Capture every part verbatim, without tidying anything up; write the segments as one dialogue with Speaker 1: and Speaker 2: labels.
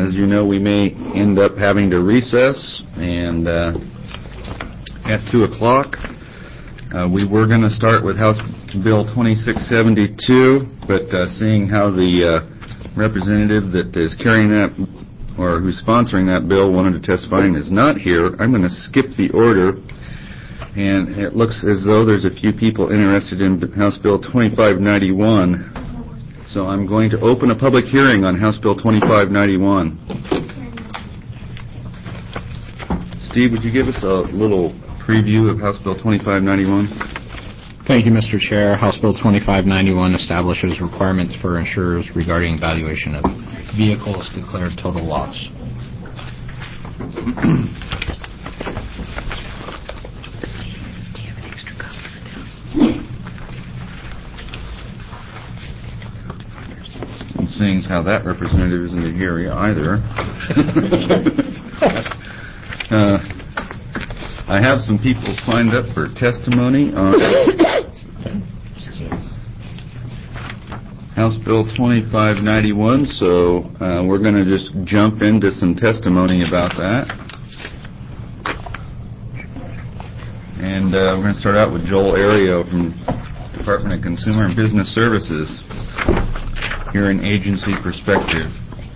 Speaker 1: as you know, we may end up having to recess, and uh, at two o'clock, uh, we were going to start with House Bill twenty-six seventy-two, but uh, seeing how the uh, representative that is carrying that, or who's sponsoring that bill, wanted to testify and is not here, I'm going to skip the order. And it looks as though there's a few people interested in House Bill twenty-five ninety-one. So I'm going to open a public hearing on House Bill twenty-five ninety-one. Steve, would you give us a little preview of House Bill twenty-five ninety-one?
Speaker 2: Thank you, Mister Chair. House Bill twenty-five ninety-one establishes requirements for insurers regarding valuation of vehicles declared total loss.
Speaker 1: And seeing how that representative isn't here either. uh, I have some people signed up for testimony on House Bill twenty-five ninety-one, so uh, we're going to just jump into some testimony about that. And uh, we're going to start out with Joel Ario from Department of Consumer and Business Services. Here in agency perspective.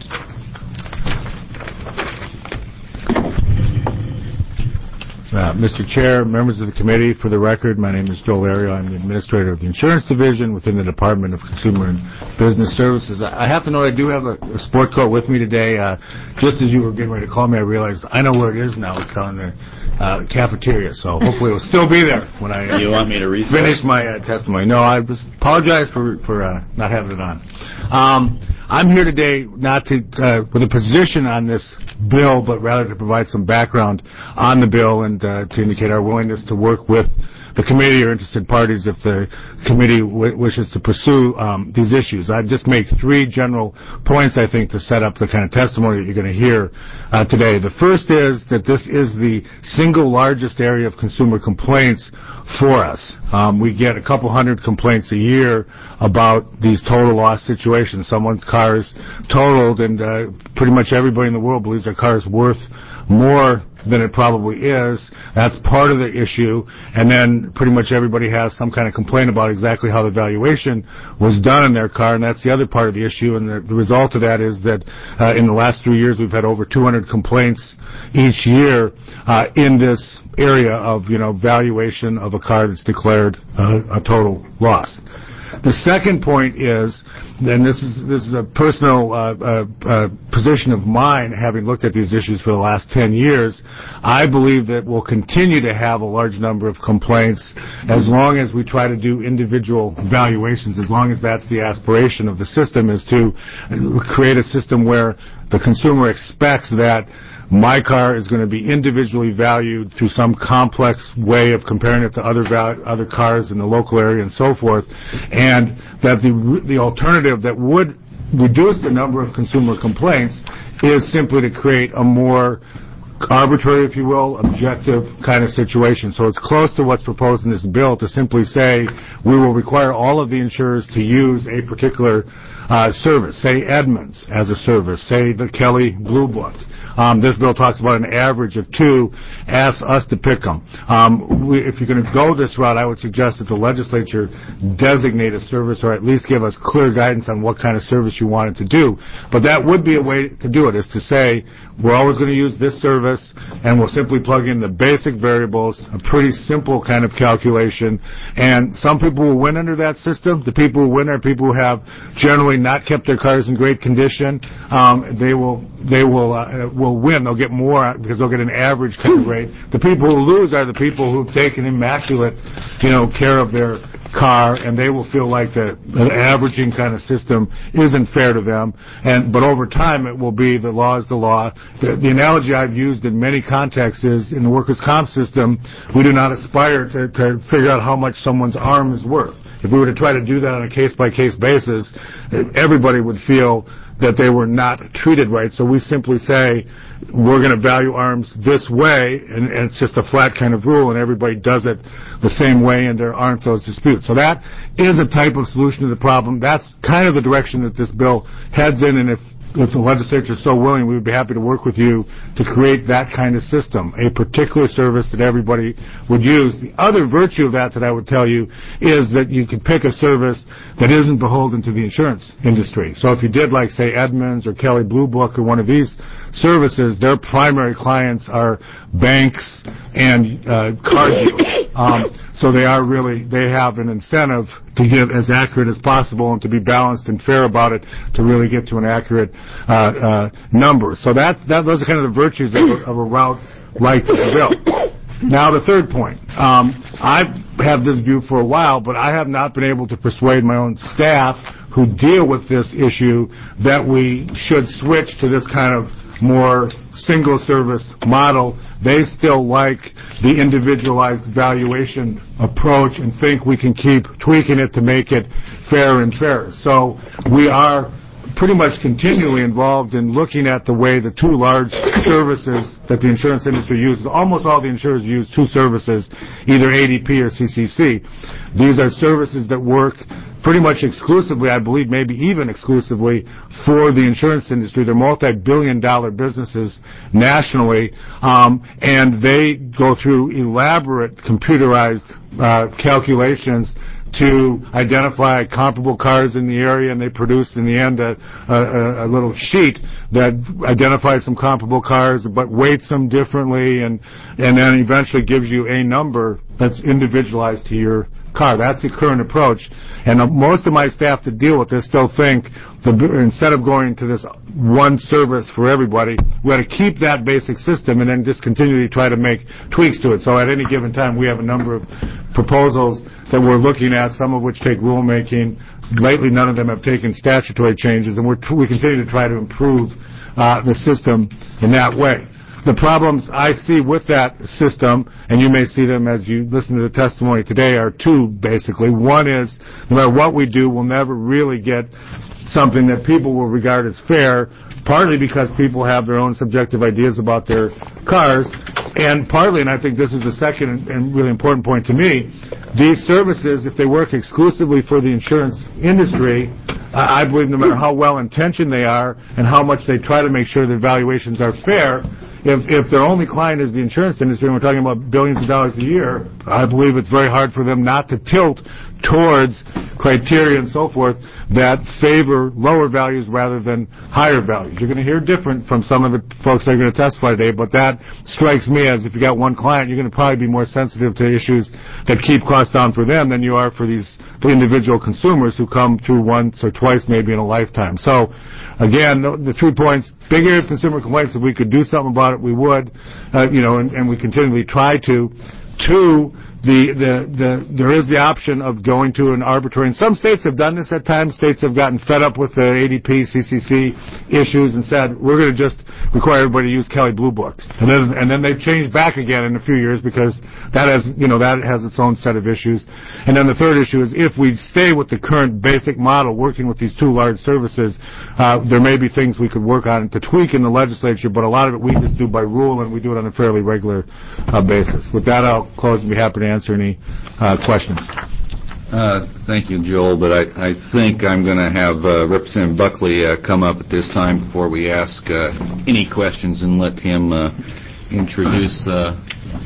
Speaker 3: Uh, Mister Chair, members of the committee, for the record, my name is Joel Ario. I'm the administrator of the insurance division within the Department of Consumer and Business Services. I have to note I do have a, a sport coat with me today. Uh, just as you were getting ready to call me, I realized I know where it is now. It's down in the uh, cafeteria, so hopefully it will still be there when I uh,
Speaker 1: you want me to recess?
Speaker 3: finish my uh, testimony. No, I just apologize for, for uh, not having it on. Um, I'm here today not to uh, with a position on this bill, but rather to provide some background on the bill and uh, to indicate our willingness to work with the committee or interested parties if the committee w- wishes to pursue um, these issues. I'd just make three general points, I think, to set up the kind of testimony that you're going to hear uh, today. The first is that this is the single largest area of consumer complaints for us. Um, we get a couple hundred complaints a year about these total loss situations. Someone's car is totaled, and uh, pretty much everybody in the world believes their car is worth more than it probably is. That's part of the issue. And then pretty much everybody has some kind of complaint about exactly how the valuation was done in their car, and that's the other part of the issue. And the, the result of that is that uh, in the last three years we've had over two hundred complaints each year uh, in this area of, you know, valuation of a car that's declared uh, a total loss. The second point is, and this is this is a personal uh, uh, uh, position of mine, having looked at these issues for the last ten years, I believe that we'll continue to have a large number of complaints as long as we try to do individual valuations, as long as that's the aspiration of the system, is to create a system where the consumer expects that my car is going to be individually valued through some complex way of comparing it to other val- other cars in the local area and so forth, and that the the alternative that would reduce the number of consumer complaints is simply to create a more arbitrary, if you will, objective kind of situation. So it's close to what's proposed in this bill to simply say we will require all of the insurers to use a particular uh, service, say Edmunds as a service, say the Kelly Blue Book. Um, this bill talks about an average of two. Ask us to pick them. Um, we, if you're going to go this route, I would suggest that the legislature designate a service, or at least give us clear guidance on what kind of service you want it to do. But that would be a way to do it, is to say we're always going to use this service, and we'll simply plug in the basic variables, a pretty simple kind of calculation. And some people will win under that system. The people who win are people who have generally not kept their cars in great condition. Um, they will they will uh, will win. They'll get more because they'll get an average kind of rate. The people who lose are the people who've taken immaculate, you know, care of their car, and they will feel like the, the averaging kind of system isn't fair to them. And but over time, it will be the law is the law. The, the analogy I've used in many contexts is in the workers' comp system, we do not aspire to, to figure out how much someone's arm is worth. If we were to try to do that on a case-by-case basis, everybody would feel that they were not treated right. So we simply say, we're going to value arms this way, and, and it's just a flat kind of rule, and everybody does it the same way, and there aren't those disputes. So that is a type of solution to the problem. That's kind of the direction that this bill heads in, and if if the legislature is so willing, we would be happy to work with you to create that kind of system, a particular service that everybody would use. The other virtue of that that I would tell you is that you could pick a service that isn't beholden to the insurance industry. So if you did, like, say, Edmunds or Kelley Blue Book or one of these services, their primary clients are banks and uh, car dealers. Um, so they are really, they have an incentive to give as accurate as possible and to be balanced and fair about it to really get to an accurate uh, uh, number. So that, that those are kind of the virtues of a, of a route like this bill. Now, the third point. Um, I've had this view for a while, but I have not been able to persuade my own staff who deal with this issue that we should switch to this kind of more single-service model. They still like the individualized valuation approach and think we can keep tweaking it to make it fair and fair. So we are pretty much continually involved in looking at the way the two large services that the insurance industry uses. Almost all the insurers use two services, either A D P or C C C. These are services that work pretty much exclusively, I believe, maybe even exclusively for the insurance industry. They're multi-billion dollar businesses nationally, um, and they go through elaborate computerized uh, calculations to identify comparable cars in the area, and they produce in the end a, a, a little sheet that identifies some comparable cars but weights them differently, and and then eventually gives you a number that's individualized to your car. That's the current approach. And uh, most of my staff that deal with this still think the, instead of going to this one service for everybody, we ought to keep that basic system and then just continually try to make tweaks to it. So at any given time, we have a number of proposals that we're looking at, some of which take rulemaking. Lately, none of them have taken statutory changes, and we're t- we continue to try to improve uh, the system in that way. The problems I see with that system, and you may see them as you listen to the testimony today, are two, basically. One is, no matter what we do, we'll never really get something that people will regard as fair, partly because people have their own subjective ideas about their cars, and partly, and I think this is the second and really important point to me, these services, if they work exclusively for the insurance industry, I believe no matter how well-intentioned they are and how much they try to make sure their valuations are fair, if, if their only client is the insurance industry, and we're talking about billions of dollars a year, I believe it's very hard for them not to tilt towards criteria and so forth that favor lower values rather than higher values. You're going to hear different from some of the folks that are going to testify today, but that strikes me as if you got one client, you're going to probably be more sensitive to issues that keep costs down for them than you are for these the individual consumers who come through once or twice maybe in a lifetime. So, again, the three points, big area of consumer complaints, if we could do something about it, we would, uh, you know, and, and we continually try to. Two, the, the, the, there is the option of going to an arbitrary, and some states have done this at times. States have gotten fed up with the A D P, C C C issues and said, we're going to just require everybody to use Kelley Blue Book. And then, and then they've changed back again in a few years because that has, you know, that has its own set of issues. And then the third issue is if we stay with the current basic model working with these two large services, uh, there may be things we could work on to tweak in the legislature, but a lot of it we just do by rule, and we do it on a fairly regular uh, basis. With that, I'll close and be happy to answer any uh, questions.
Speaker 1: Uh, thank you, Joel, but I, I think I'm going to have uh, Representative Buckley uh, come up at this time before we ask uh, any questions and let him uh, introduce. Uh,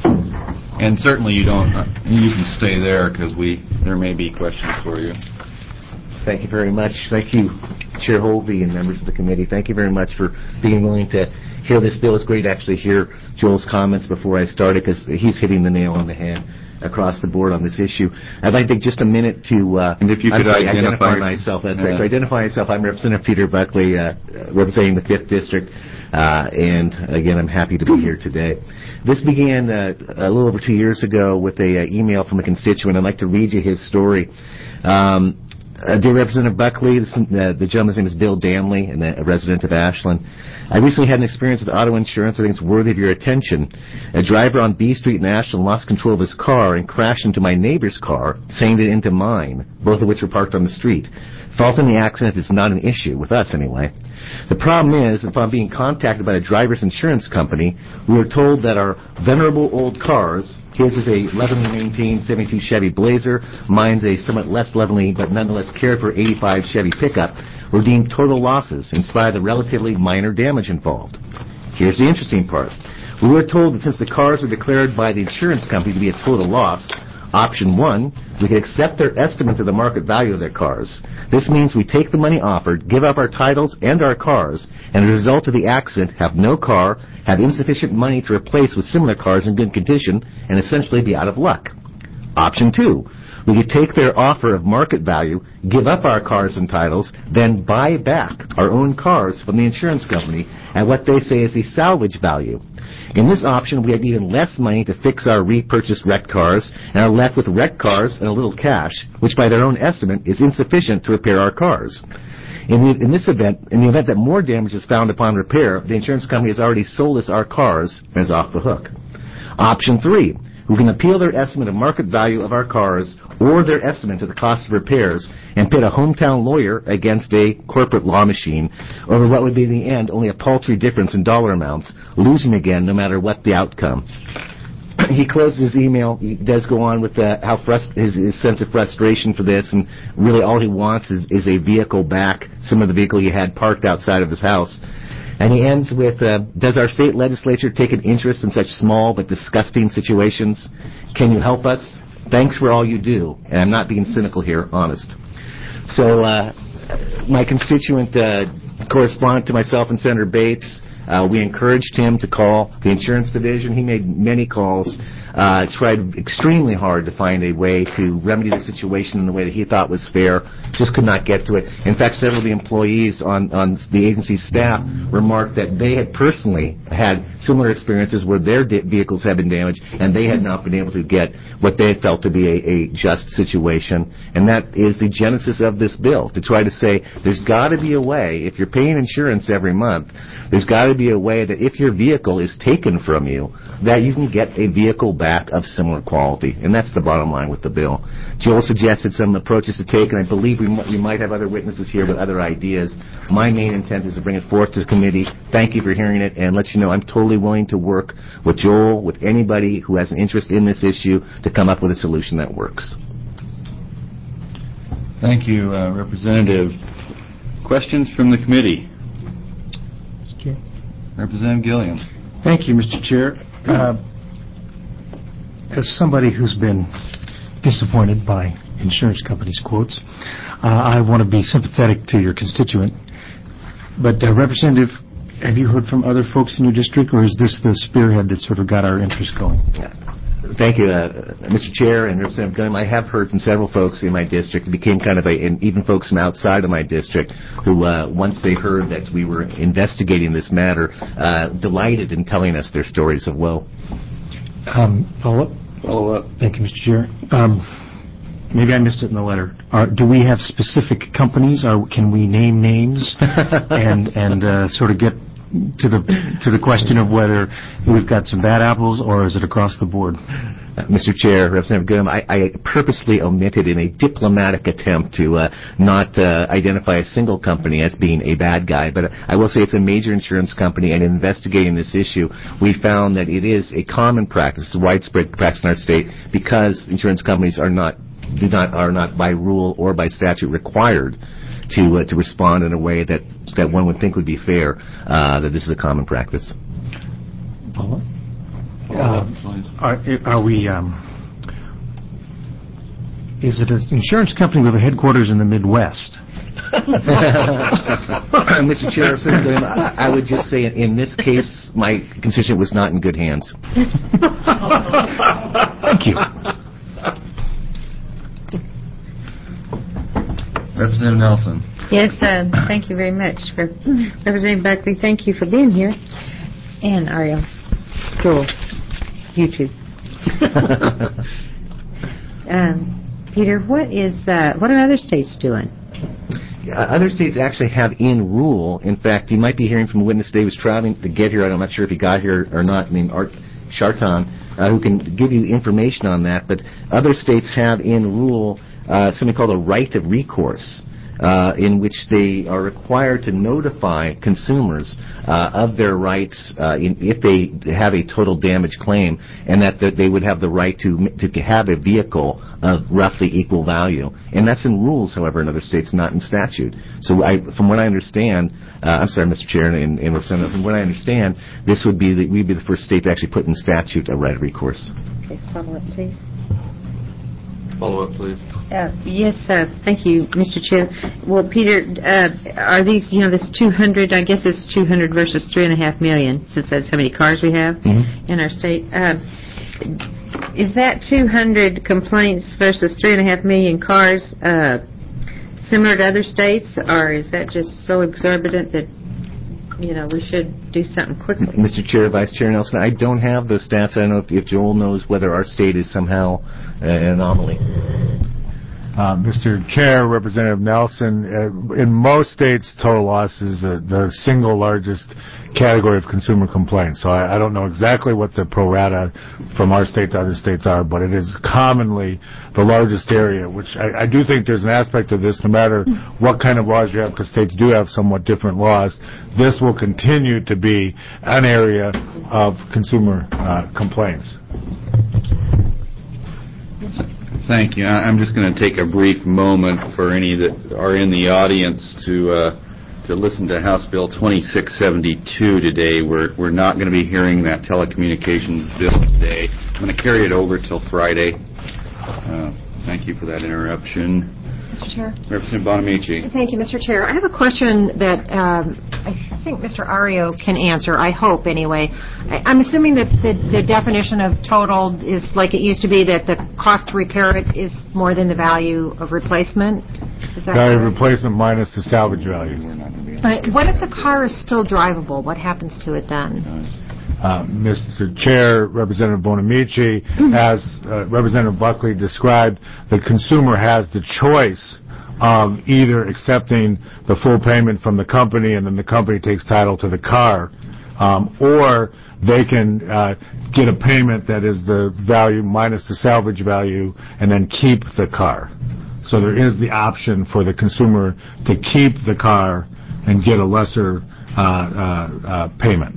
Speaker 1: and certainly you don't, uh, you can stay there because we there may be questions for you.
Speaker 4: Thank you very much. Thank you, Chair Hovey and members of the committee. Thank you very much for being willing to hear this bill. It's great to actually hear Joel's comments before I started because he's hitting the nail on the head across the board on this issue. I'd like to take just a minute to uh,
Speaker 1: and if you could
Speaker 4: sorry,
Speaker 1: identify,
Speaker 4: identify myself. That's
Speaker 1: uh,
Speaker 4: right. To identify myself, I'm Representative Peter Buckley, uh, representing the fifth District, uh, and again, I'm happy to be here today. This began uh, a little over two years ago with a uh, email from a constituent. I'd like to read you his story. Um, Uh, dear Representative Buckley, this, uh, the gentleman's name is Bill Danley, and a resident of Ashland. I recently had an experience with auto insurance I think it's worthy of your attention. A driver on B Street in Ashland lost control of his car and crashed into my neighbor's car, saying it into mine, both of which were parked on the street. Fault in the accident is not an issue, with us anyway. The problem is, if I'm being contacted by a driver's insurance company, we are told that our venerable old cars, his is a leavenly maintained seventy-two Chevy Blazer, mine's a somewhat less leavenly but nonetheless cared for eighty-five Chevy pickup, were deemed total losses in spite of the relatively minor damage involved. Here's the interesting part. We were told that since the cars were declared by the insurance company to be a total loss, option one, we could accept their estimate of the market value of their cars. This means we take the money offered, give up our titles and our cars, and as a result of the accident, have no car, have insufficient money to replace with similar cars in good condition, and essentially be out of luck. Option two, we could take their offer of market value, give up our cars and titles, then buy back our own cars from the insurance company at what they say is the salvage value. In this option, we have even less money to fix our repurchased wrecked cars and are left with wrecked cars and a little cash, which by their own estimate is insufficient to repair our cars. In, the, in this event, in the event that more damage is found upon repair, the insurance company has already sold us our cars and is off the hook. Option three, we can appeal their estimate of market value of our cars or their estimate of the cost of repairs and pit a hometown lawyer against a corporate law machine over what would be in the end only a paltry difference in dollar amounts, losing again no matter what the outcome. He closes his email. He does go on with uh, how frust- his, his sense of frustration for this, and really all he wants is, is a vehicle back, some of the vehicle he had parked outside of his house. And he ends with, uh, does our state legislature take an interest in such small but disgusting situations? Can you help us? Thanks for all you do. And I'm not being cynical here, honest. So uh, my constituent uh, correspondent to myself and Senator Bates, uh, we encouraged him to call the insurance division. He made many calls, uh, tried extremely hard to find a way to remedy the situation in a way that he thought was fair, just could not get to it. In fact, several of the employees on, on the agency's staff remarked that they had personally had similar experiences where their di- vehicles had been damaged and they had not been able to get what they had felt to be a, a just situation. And that is the genesis of this bill, to try to say there's got to be a way, if you're paying insurance every month, there's got to be a way that if your vehicle is taken from you, that you can get a vehicle back of similar quality. And that's the bottom line with the bill. Joel suggested some approaches to take, and I believe we, m- we might have other witnesses here with other ideas. My main intent is to bring it forth to the committee. Thank you for hearing it, and let you know I'm totally willing to work with Joel, with anybody who has an interest in this issue, to come up with a solution that works.
Speaker 1: Thank you, uh, Representative. Questions from the committee?
Speaker 5: Mister Chair.
Speaker 1: Representative Gilliam.
Speaker 5: Thank you, Mister Chair. Uh, as somebody who's been disappointed by insurance companies' quotes, uh, I want to be sympathetic to your constituent. But, uh, Representative, have you heard from other folks in your district, or is this the spearhead that sort of got our interest going?
Speaker 4: Yeah. Thank you, uh, Mister Chair and Representative Gilliam. I have heard from several folks in my district. It became kind of a, and even folks from outside of my district who, uh, once they heard that we were investigating this matter, uh, delighted in telling us their stories of woe.
Speaker 5: Um, follow up?
Speaker 1: Follow up.
Speaker 5: Thank you, Mister Chair. Um, maybe I missed it in the letter. Are, do we have specific companies? Or can we name names and and uh, sort of get to the to the question of whether we've got some bad apples, or is it across the board?
Speaker 4: Uh, Mister Chair, Representative Gilliam, I, I purposely omitted in a diplomatic attempt to uh, not uh, identify a single company as being a bad guy, but I will say it's a major insurance company, and in investigating this issue, we found that it is a common practice, a widespread practice in our state, because insurance companies are not do not are not by rule or by statute required to uh, to respond in a way that that one would think would be fair. Uh, that this is a common practice.
Speaker 5: Paula? Uh, are, are we, um, is it an insurance company with a headquarters in the Midwest?
Speaker 4: Mister Chair, I, I would just say in this case, my constituent was not in good hands.
Speaker 5: Thank you.
Speaker 1: Representative Nelson.
Speaker 6: Yes, uh, thank you very much for Representative Buckley. Thank you for being here, and Ariel, Joel, you too. um, Peter, what is uh, what are other states doing?
Speaker 4: Uh, other states actually have in rule. In fact, you might be hearing from a witness today who was traveling to get here. I'm not sure if he got here or not, named Art Charton, uh, who can give you information on that. But other states have in rule uh, something called a right of recourse. uh, in which they are required to notify consumers uh, of their rights uh, in, if they have a total damage claim, and that they would have the right to to have a vehicle of roughly equal value. And that's in rules, however, in other states, not in statute. So I, from what I understand, uh, I'm sorry, Mister Chair and, and Representative, from what I understand, this would be the, we'd be the first state to actually put in statute a right of recourse.
Speaker 6: Okay, follow up, please.
Speaker 1: Follow up, please.
Speaker 6: Uh, Yes, uh, thank you, Mister Chair. Well, Peter, uh, are these, you know, this two hundred, I guess it's two hundred versus three and a half million, since that's how many cars we have
Speaker 4: Mm-hmm.
Speaker 6: in our state. Uh, Is that two hundred complaints versus three and a half million cars uh, similar to other states, or is that just so exorbitant that, you know, we should do something quickly?
Speaker 4: Mister Chair, Vice Chair Nelson, I don't have those stats. I don't know if, if Joel knows whether our state is somehow uh, an anomaly.
Speaker 3: Uh, Mister Chair, Representative Nelson, uh, in most states, total loss is uh, the single largest category of consumer complaints. So I, I don't know exactly what the pro rata from our state to other states are, but it is commonly the largest area, which I, I do think there's an aspect of this, no matter what kind of laws you have, because states do have somewhat different laws. This will continue to be an area of consumer uh, complaints.
Speaker 1: Thank you. I- I'm just going to take a brief moment for any that are in the audience to uh, to listen to House Bill twenty-six seventy-two today. We're we're not going to be hearing that telecommunications bill today. I'm going to carry it over till Friday. Uh, thank you for that interruption.
Speaker 7: Mister Chair.
Speaker 1: Representative Bonamici.
Speaker 7: Thank you, Mister Chair. I have a question that um, I think Mister Ario can answer, I hope anyway. I, I'm assuming that the, the definition of total is like it used to be, that the cost to repair it is more than the value of replacement? Is that
Speaker 3: Value of
Speaker 7: correct?
Speaker 3: replacement minus the salvage value.
Speaker 7: But what if the car is still drivable? What happens to it then?
Speaker 3: Uh, Mister Chair, Representative Bonamici, as uh, Representative Buckley described, the consumer has the choice of either accepting the full payment from the company and then the company takes title to the car, um, or they can uh, get a payment that is the value minus the salvage value and then keep the car. So there is the option for the consumer to keep the car and get a lesser uh, uh, uh, payment.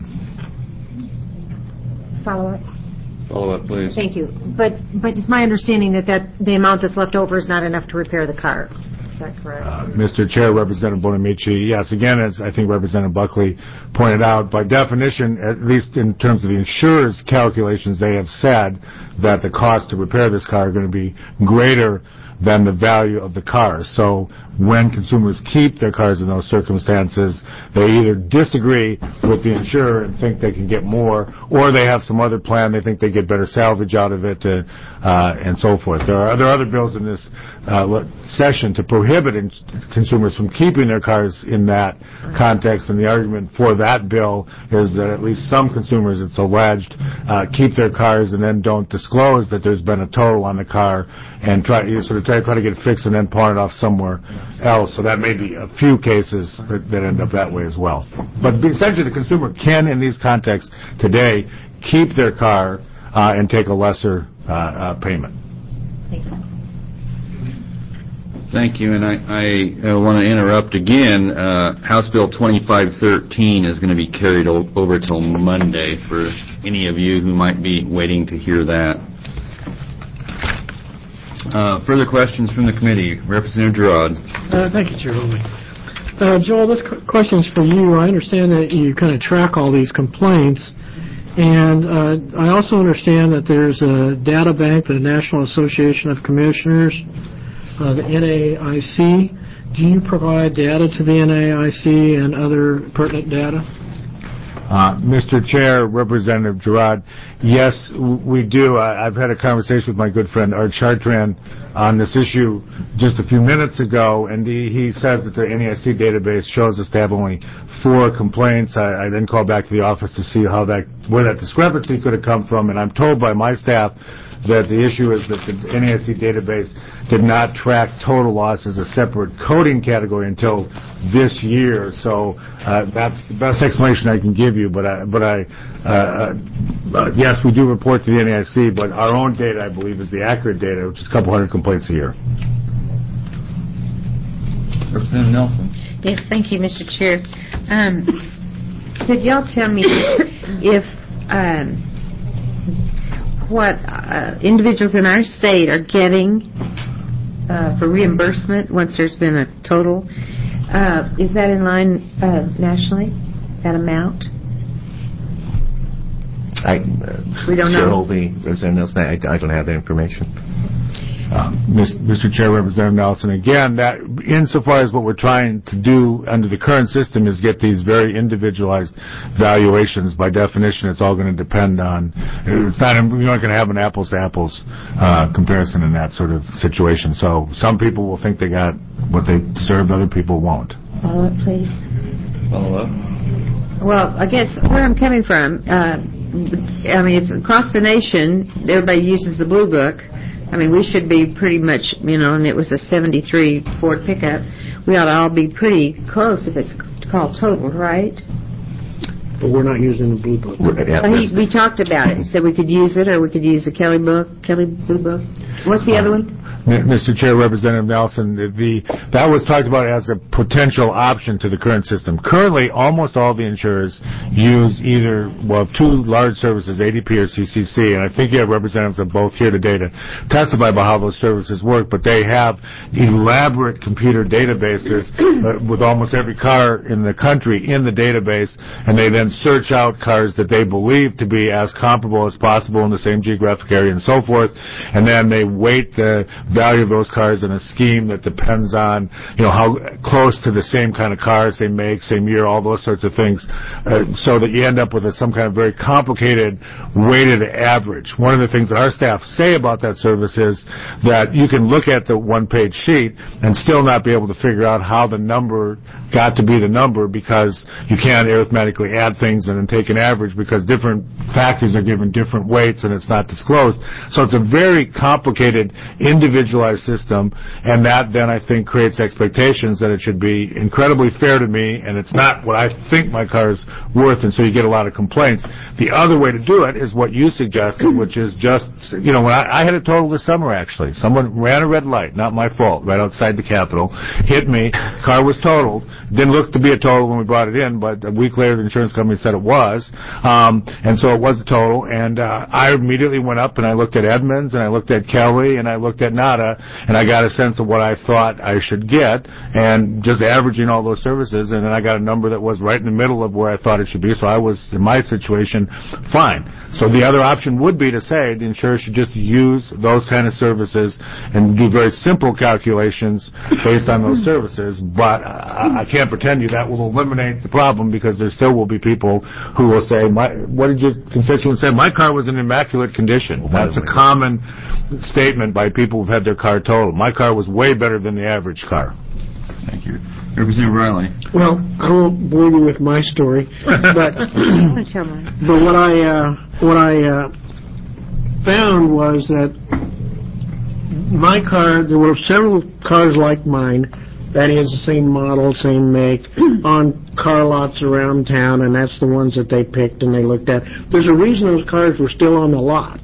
Speaker 7: Follow up?
Speaker 1: Follow up, please.
Speaker 7: Thank you. But but it's my understanding that, that the amount that's left over is not enough to repair the car. Is that correct?
Speaker 3: Uh, Mister Chair, Representative Bonamici, yes, again, as I think Representative Buckley pointed out, by definition, at least in terms of the insurer's calculations, they have said that the cost to repair this car are going to be greater than the value of the car. So when consumers keep their cars in those circumstances, they either disagree with the insurer and think they can get more, or they have some other plan, they think they get better salvage out of it, uh, uh, and so forth. There are, there are other bills in this uh, session to prohibit in- consumers from keeping their cars in that context, and the argument for that bill is that at least some consumers, it's alleged, uh, keep their cars and then don't disclose that there's been a total on the car and try, you sort of try, try to get it fixed and then pawn it off somewhere else. So that may be a few cases that, that end up that way as well. But essentially the consumer can, in these contexts today, keep their car uh, and take a lesser uh, uh, payment.
Speaker 7: Thank you.
Speaker 1: Thank you, and I, I uh, want to interrupt again. Uh, House Bill twenty-five thirteen is going to be carried o- over till Monday for any of you who might be waiting to hear that. Uh, further questions from the committee? Representative Gerard.
Speaker 8: Uh, thank you, Chair Holman. Uh, Joel, this qu- question's for you. I understand that you kind of track all these complaints, and uh, I also understand that there's a data bank, the National Association of Commissioners, uh, the N A I C. Do you provide data to the N A I C and other pertinent data?
Speaker 3: Uh, Mister Chair, Representative Gerard, yes, w- we do. I, I've had a conversation with my good friend Art Chartrand on this issue just a few minutes ago, and he, he says that the N A I C database shows us to have only four complaints. I, I then called back to the office to see how that, where that discrepancy could have come from, and I'm told by my staff that the issue is that the N A I C database did not track total loss as a separate coding category until this year. So uh, that's the best explanation I can give you. But I, but I, uh, uh, yes, we do report to the N A I C, but our own data, I believe, is the accurate data, which is a couple hundred complaints a year.
Speaker 1: Representative Nelson.
Speaker 6: Yes, thank you, Mister Chair. Um, could y'all tell me if um, what uh, individuals in our state are getting uh, for reimbursement once there's been a total? Uh, is that in line uh, nationally, that amount?
Speaker 4: I, uh,
Speaker 6: We don't know.
Speaker 4: Chair Holby, Representative Nelson, I, I don't have that information.
Speaker 3: Um, Mister Chair, Representative Nelson, again, that insofar as what we're trying to do under the current system is get these very individualized valuations. By definition, it's all going to depend on. It's not. You're not going to have an apples to apples uh, comparison in that sort of situation. So some people will think they got what they deserve, other people won't.
Speaker 6: Follow up, please.
Speaker 1: Follow up.
Speaker 6: Well, I guess where I'm coming from, uh, I mean, if across the nation, everybody uses the Blue Book. I mean, we should be pretty much, you know, and it was a seventy-three Ford pickup. We ought to all be pretty close if it's called total, right?
Speaker 8: But we're not using the Blue Book.
Speaker 6: Well, he, we talked about it. He said we could use it, or we could use the Kelly Book, Kelly Blue Book. What's the other one?
Speaker 3: Mister Chair, Representative Nelson, the, that was talked about as a potential option to the current system. Currently, almost all the insurers use either, well, two large services, A D P or C C C, and I think you have representatives of both here today to testify about how those services work, but they have elaborate computer databases uh, with almost every car in the country in the database, and they then search out cars that they believe to be as comparable as possible in the same geographic area and so forth, and then they weight the value of those cars in a scheme that depends on, you know, how close to the same kind of cars they make, same year, all those sorts of things, uh, so that you end up with a, some kind of very complicated weighted average. One of the things that our staff say about that service is that you can look at the one-page sheet and still not be able to figure out how the number got to be the number, because you can't arithmetically add things and then take an average, because different factors are given different weights and it's not disclosed. So it's a very complicated individual system, and that then I think creates expectations that it should be incredibly fair to me, and it's not what I think my car is worth, and so you get a lot of complaints. The other way to do it is what you suggested, which is just, you know, when I, I had a total this summer, actually. Someone ran a red light, not my fault, right outside the Capitol, hit me, car was totaled. Didn't look to be a total when we brought it in, but a week later the insurance company said it was, um, and so it was a total, and uh, I immediately went up and I looked at Edmunds, and I looked at Kelly, and I looked at Nada, and I got a sense of what I thought I should get, and just averaging all those services, and then I got a number that was right in the middle of where I thought it should be, so I was, in my situation, fine. So the other option would be to say the insurer should just use those kind of services and do very simple calculations based on those services, but I, I can't pretend you that will eliminate the problem, because there still will be people who will say, my, what did your constituent say? My car was in immaculate condition. That's a common statement by people who've had their car totaled. My car was way better than the average car.
Speaker 1: Thank you. Representative Riley.
Speaker 8: Well, I won't bore you with my story, but but what I uh, what I uh, found was that my car, there were several cars like mine, that is the same model, same make, on car lots around town, and that's the ones that they picked and they looked at. There's a reason those cars were still on the lot.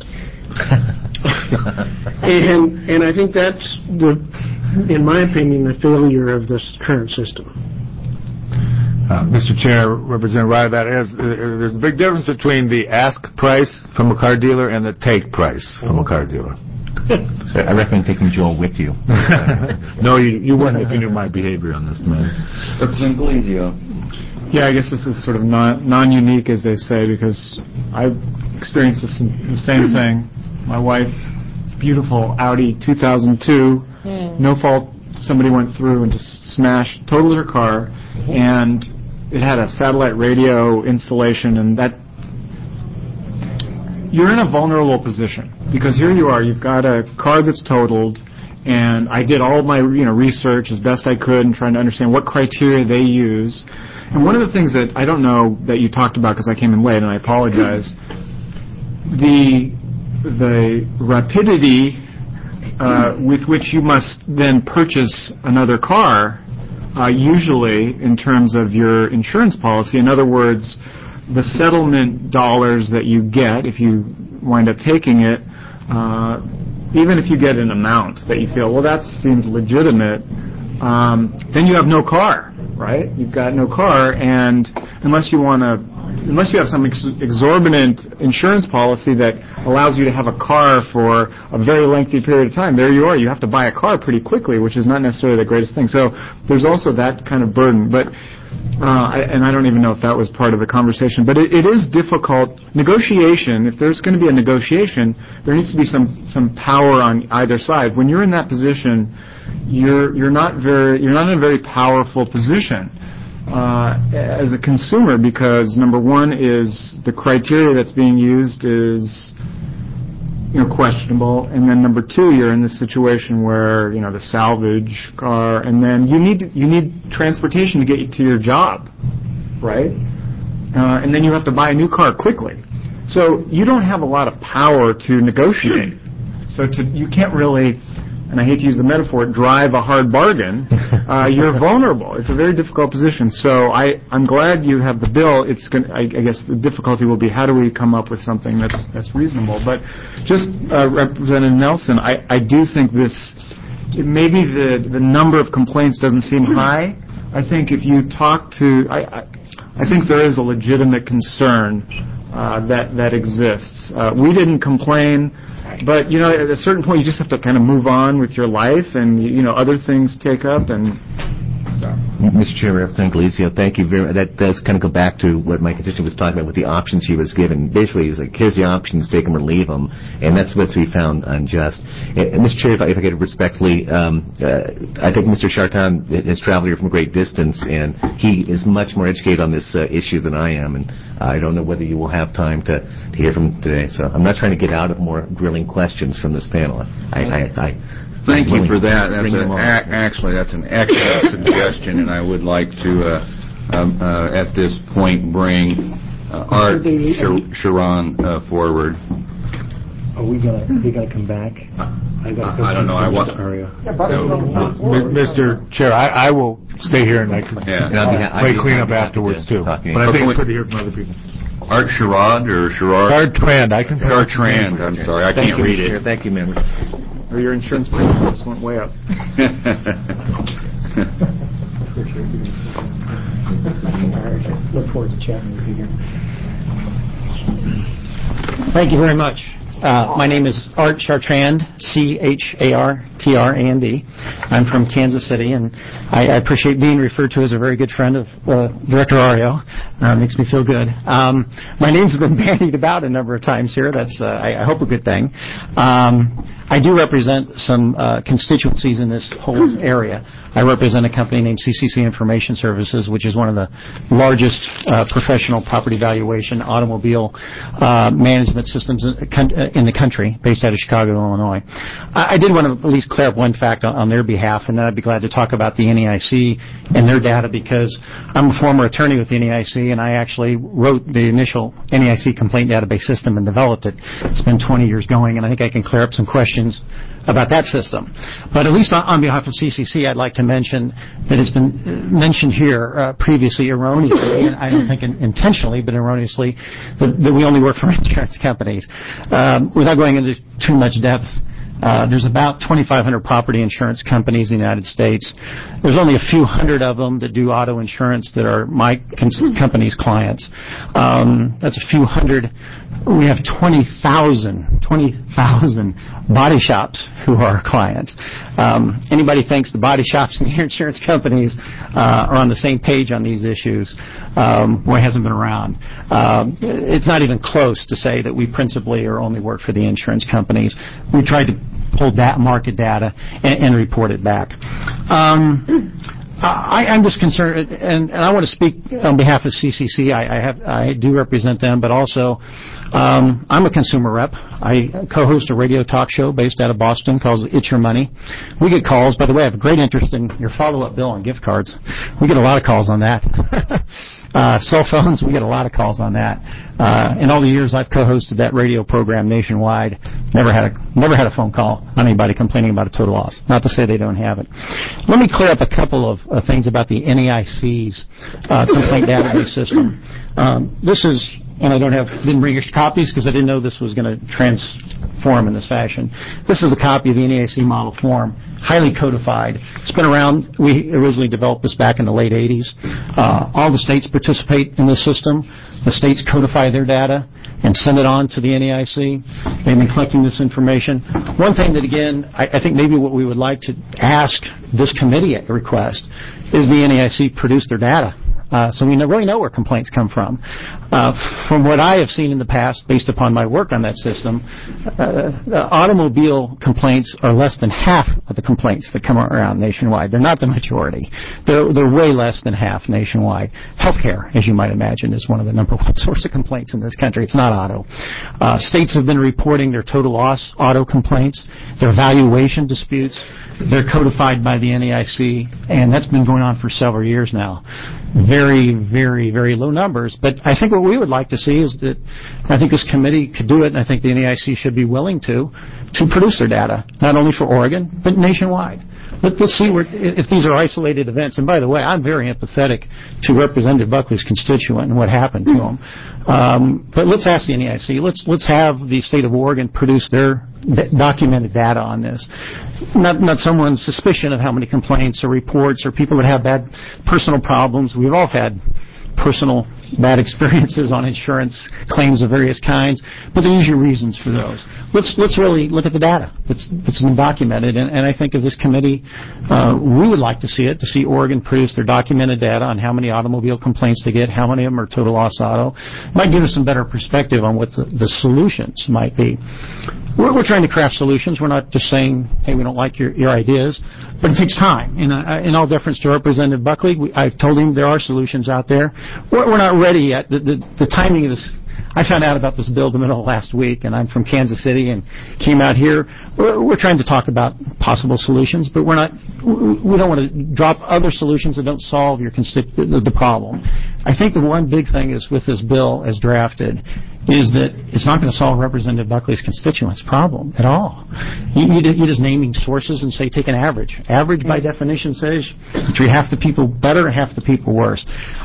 Speaker 8: and and I think that's the, in my opinion, the failure of this current system.
Speaker 3: Uh, Mister Chair, Representative Riley, that is, uh, there's a big difference between the ask price from a car dealer and the take price from a car dealer.
Speaker 4: So I recommend taking Joel with you.
Speaker 3: No, you, you wouldn't if you knew my behavior on this, man.
Speaker 1: Representative Galizio.
Speaker 9: Yeah, I guess this is sort of non, non-unique, as they say, because I've experienced this, the same thing. My wife, it's a beautiful Audi two thousand two, mm. no fault, somebody went through and just smashed, totaled her car, and it had a satellite radio installation, and that, you're in a vulnerable position, because here you are, you've got a car that's totaled, and I did all of my you know research as best I could and trying to understand what criteria they use. And one of the things that I don't know that you talked about, because I came in late and I apologize, the the rapidity uh, with which you must then purchase another car, uh, usually in terms of your insurance policy. In other words, the settlement dollars that you get if you wind up taking it, uh, even if you get an amount that you feel, well, that seems legitimate, um, then you have no car, right? You've got no car, and unless you want to, unless you have some ex- exorbitant insurance policy that allows you to have a car for a very lengthy period of time, there you are. You have to buy a car pretty quickly, which is not necessarily the greatest thing. So there's also that kind of burden. But uh, I, and I don't even know if that was part of the conversation. But it, it is difficult. Negotiation, if there's going to be a negotiation, there needs to be some, some power on either side. When you're in that position, you're you're not very you're not in a very powerful position uh, as a consumer, because number one is the criteria that's being used is you know questionable, and then number two, you're in this situation where you know the salvage car, and then you need you need transportation to get you to your job, right? Uh, and then you have to buy a new car quickly, so you don't have a lot of power to negotiate. So to, you can't really, and I hate to use the metaphor, drive a hard bargain. Uh, you're vulnerable. It's a very difficult position. So I, I'm glad you have the bill. It's going I, I guess the difficulty will be how do we come up with something that's that's reasonable. But just uh, Representative Nelson, I, I do think this, maybe the the number of complaints doesn't seem high. I think if you talk to, I, I, I think there is a legitimate concern uh, that that exists. Uh, we didn't complain. But, you know, at a certain point, you just have to kind of move on with your life, and, you know, other things take up, and so.
Speaker 4: Mister Chair, Representative Galizio, thank you very much. That does kind of go back to what my constituent was talking about with the options he was given. Basically, he's like, here's the options, take them or leave them, and that's what we found unjust. And, Mister Chair, if I, if I could respectfully, um, uh, I think Mister Charton has traveled here from a great distance, and he is much more educated on this uh, issue than I am, and I don't know whether you will have time to, to hear from him today. So I'm not trying to get out of more grilling questions from this panel. I, I, I
Speaker 1: Thank you for that. That's a, a, actually, that's an excellent suggestion, and I would like to, uh, um, uh, at this point, bring uh, Art Sharon uh, forward.
Speaker 5: Are we gonna? Are we gonna come back? I, gotta go
Speaker 1: I don't know. I want.
Speaker 3: Uh, Mister Chair, I, I will stay here and I can
Speaker 1: yeah.
Speaker 3: uh, play cleanup afterwards too. But I think it's good to hear from other people.
Speaker 1: Art Sherrod or Sherrod?
Speaker 3: Chartrand. I can.
Speaker 1: Chartrand. I'm sorry, I
Speaker 4: Thank
Speaker 1: can't
Speaker 4: you,
Speaker 1: read
Speaker 4: Mister
Speaker 1: it.
Speaker 4: Chair. Thank you, member.
Speaker 9: Or your insurance premium just went way up.
Speaker 5: Look forward to chatting with you again. Thank you very much. Uh, my name is Art Chartrand, C H A R T R A N D. I'm from Kansas City, and I, I appreciate being referred to as a very good friend of uh, Director Ario. Uh, makes me feel good. Um, my name's been bandied about a number of times here. That's, uh, I, I hope, a good thing. Um, I do represent some uh, constituencies in this whole area. I represent a company named C C C Information Services, which is one of the largest uh, professional property valuation automobile uh, management systems in the country, based out of Chicago, Illinois. I, I did want to at least clear up one fact on, on their behalf, and then I'd be glad to talk about the N E I C and their data, because I'm a former attorney with the N E I C, and I actually wrote the initial N E I C complaint database system and developed it. It's been twenty years going, and I think I can clear up some questions about that system. But at least on, on behalf of C C C, I'd like to mention that it's been mentioned here uh, previously erroneously, and I don't think in, intentionally, but erroneously, that, that we only work for insurance companies. Um, without going into too much depth, Uh, there's about twenty-five hundred property insurance companies in the United States. There's only a few hundred of them that do auto insurance that are my cons- company's clients. Um, that's a few hundred. We have twenty thousand, twenty thousand body shops who are our clients. Um, anybody thinks the body shops and the insurance companies uh, are on the same page on these issues, um, boy, hasn't been around. Um, it's not even close to say that we principally or only work for the insurance companies. We tried to pull that market data and, and report it back. Um, I, I'm just concerned, and, and I want to speak on behalf of C C C. I, I have, I do represent them, but also um, I'm a consumer rep. I co-host a radio talk show based out of Boston called It's Your Money. We get calls. By the way, I have a great interest in your follow-up bill on gift cards. We get a lot of calls on that. uh, cell phones, we get a lot of calls on that. Uh, in all the years I've co-hosted that radio program nationwide, never had a never had a phone call on anybody complaining about a total loss. Not to say they don't have it. Let me clear up a couple of uh, things about the N E I C's uh, complaint database system. Um, this is and I don't have didn't bring extra copies because I didn't know this was going to transform in this fashion. This is a copy of the N A I C model form, highly codified. It's been around. We originally developed this back in the late eighties. Uh, all the states participate in this system. The states codify their data and send it on to the N A I C. They've been collecting this information. One thing that, again, I, I think maybe what we would like to ask this committee at request is the N A I C produce their data. Uh, so we know, really know where complaints come from. Uh, from what I have seen in the past, based upon my work on that system, uh, the automobile complaints are less than half of the complaints that come around nationwide. They're not the majority. They're, they're way less than half nationwide. Healthcare, as you might imagine, is one of the number one source of complaints in this country. It's not auto. Uh, states have been reporting their total loss auto complaints, their valuation disputes. They're codified by the N A I C, and that's been going on for several years now. Very, very, very low numbers. But I think what we would like to see is that I think this committee could do it, and I think the N A I C should be willing to, to produce their data, not only for Oregon, but nationwide. Let, let's see where, if these are isolated events. And by the way, I'm very empathetic to Representative Buckley's constituent and what happened to him. Um, but let's ask the N A I C. Let's let's have the state of Oregon produce their documented data on this. Not not someone's suspicion of how many complaints or reports or people that have bad personal problems. We've all had personal bad experiences on insurance claims of various kinds, but there's usually reasons for those. Let's let's really look at the data. It's it's been documented, and, and I think if this committee, uh, we would like to see it, to see Oregon produce their documented data on how many automobile complaints they get, how many of them are total loss auto. Might give us some better perspective on what the, the solutions might be. We're, we're trying to craft solutions. We're not just saying, hey, we don't like your, your ideas, but it takes time. And uh, in all deference to Representative Buckley, we, I've told him there are solutions out there. We're, we're not ready yet. The, the, the timing of this, I found out about this bill in the middle of last week, and I'm from Kansas City and came out here. We're, we're trying to talk about possible solutions, but we're not, we don't want to drop other solutions that don't solve your constitu- the, the problem. I think the one big thing is with this bill as drafted is that it's not going to solve Representative Buckley's constituents' problem at all. You, you, you're just naming sources and say take an average. Average, by definition, says you treat half the people better and half the people worse.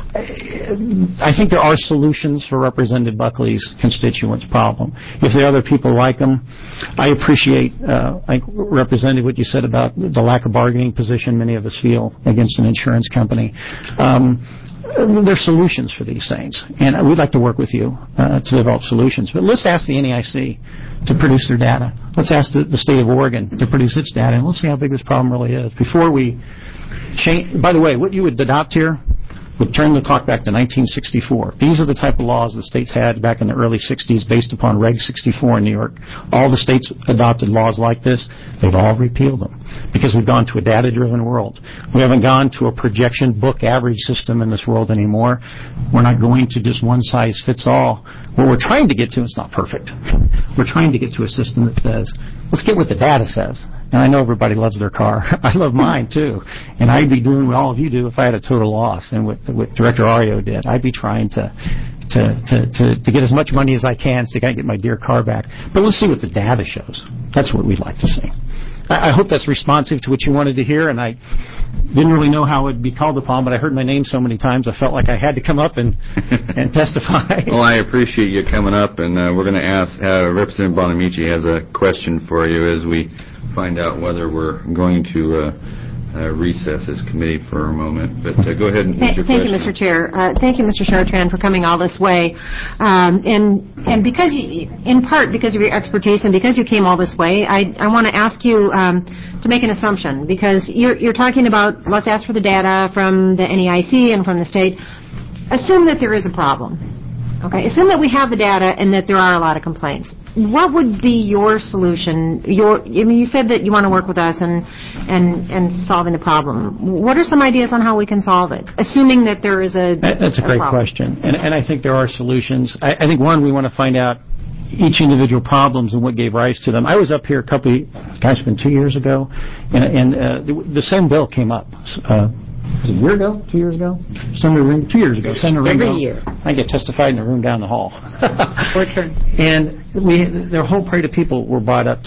Speaker 5: I think there are solutions for Representative Buckley's constituents' problem. If the other people like them, I appreciate, uh, I Representative, what you said about the lack of bargaining position many of us feel against an insurance company. Um, There are solutions for these things, and we'd like to work with you uh, to develop solutions. But let's ask the N A I C to produce their data. Let's ask the, the state of Oregon to produce its data, and let's see how big this problem really is before we change. By the way, what you would adopt here would turn the clock back to nineteen sixty-four. These are the type of laws the states had back in the early sixties based upon Reg sixty-four in New York. All the states adopted laws like this. They've all repealed them because we've gone to a data-driven world. We haven't gone to a projection book average system in this world anymore. We're not going to just one-size-fits-all. What we're trying to get to, it's not perfect. We're trying to get to a system that says, let's get what the data says. And I know everybody loves their car. I love mine, too. And I'd be doing what all of you do if I had a total loss. And what, what Director Ario did, I'd be trying to, to, to, to, to get as much money as I can so I can get my dear car back. But let's see what the data shows. That's what we'd like to see. I, I hope that's responsive to what you wanted to hear. And I didn't really know how it would be called upon, but I heard my name so many times I felt like I had to come up and, and testify.
Speaker 1: Well, I appreciate you coming up. And uh, we're going to ask, uh, Representative Bonamici has a question for you as we find out whether we're going to uh, uh, recess this committee for a moment. But uh, go ahead and
Speaker 7: Th-
Speaker 1: your
Speaker 7: Thank
Speaker 1: question.
Speaker 7: you, Mister Chair. Uh, thank you, Mister Chartrand, for coming all this way. Um, and and because, you, in part, because of your expertise and because you came all this way, I, I want to ask you um, to make an assumption, because you're, you're talking about, let's ask for the data from the N E I C and from the state. Assume that there is a problem. Okay, assume that we have the data and that there are a lot of complaints. What would be your solution? Your, I mean, you said that you want to work with us and and and solving the problem. What are some ideas on how we can solve it, assuming that there is a
Speaker 5: That's a great
Speaker 7: problem?
Speaker 5: question, and and I think there are solutions. I, I think one, we want to find out each individual problems and what gave rise to them. I was up here a couple, of, gosh, it's been two years ago, and, and uh, the, the same bill came up. Uh, Was it a year ago? Two years ago? Senator Ring, two years ago. Senator
Speaker 6: Every
Speaker 5: Ringo.
Speaker 6: year.
Speaker 5: I get testified in the room down the hall.
Speaker 6: Your turn.
Speaker 5: And we, there a whole parade of people were brought up to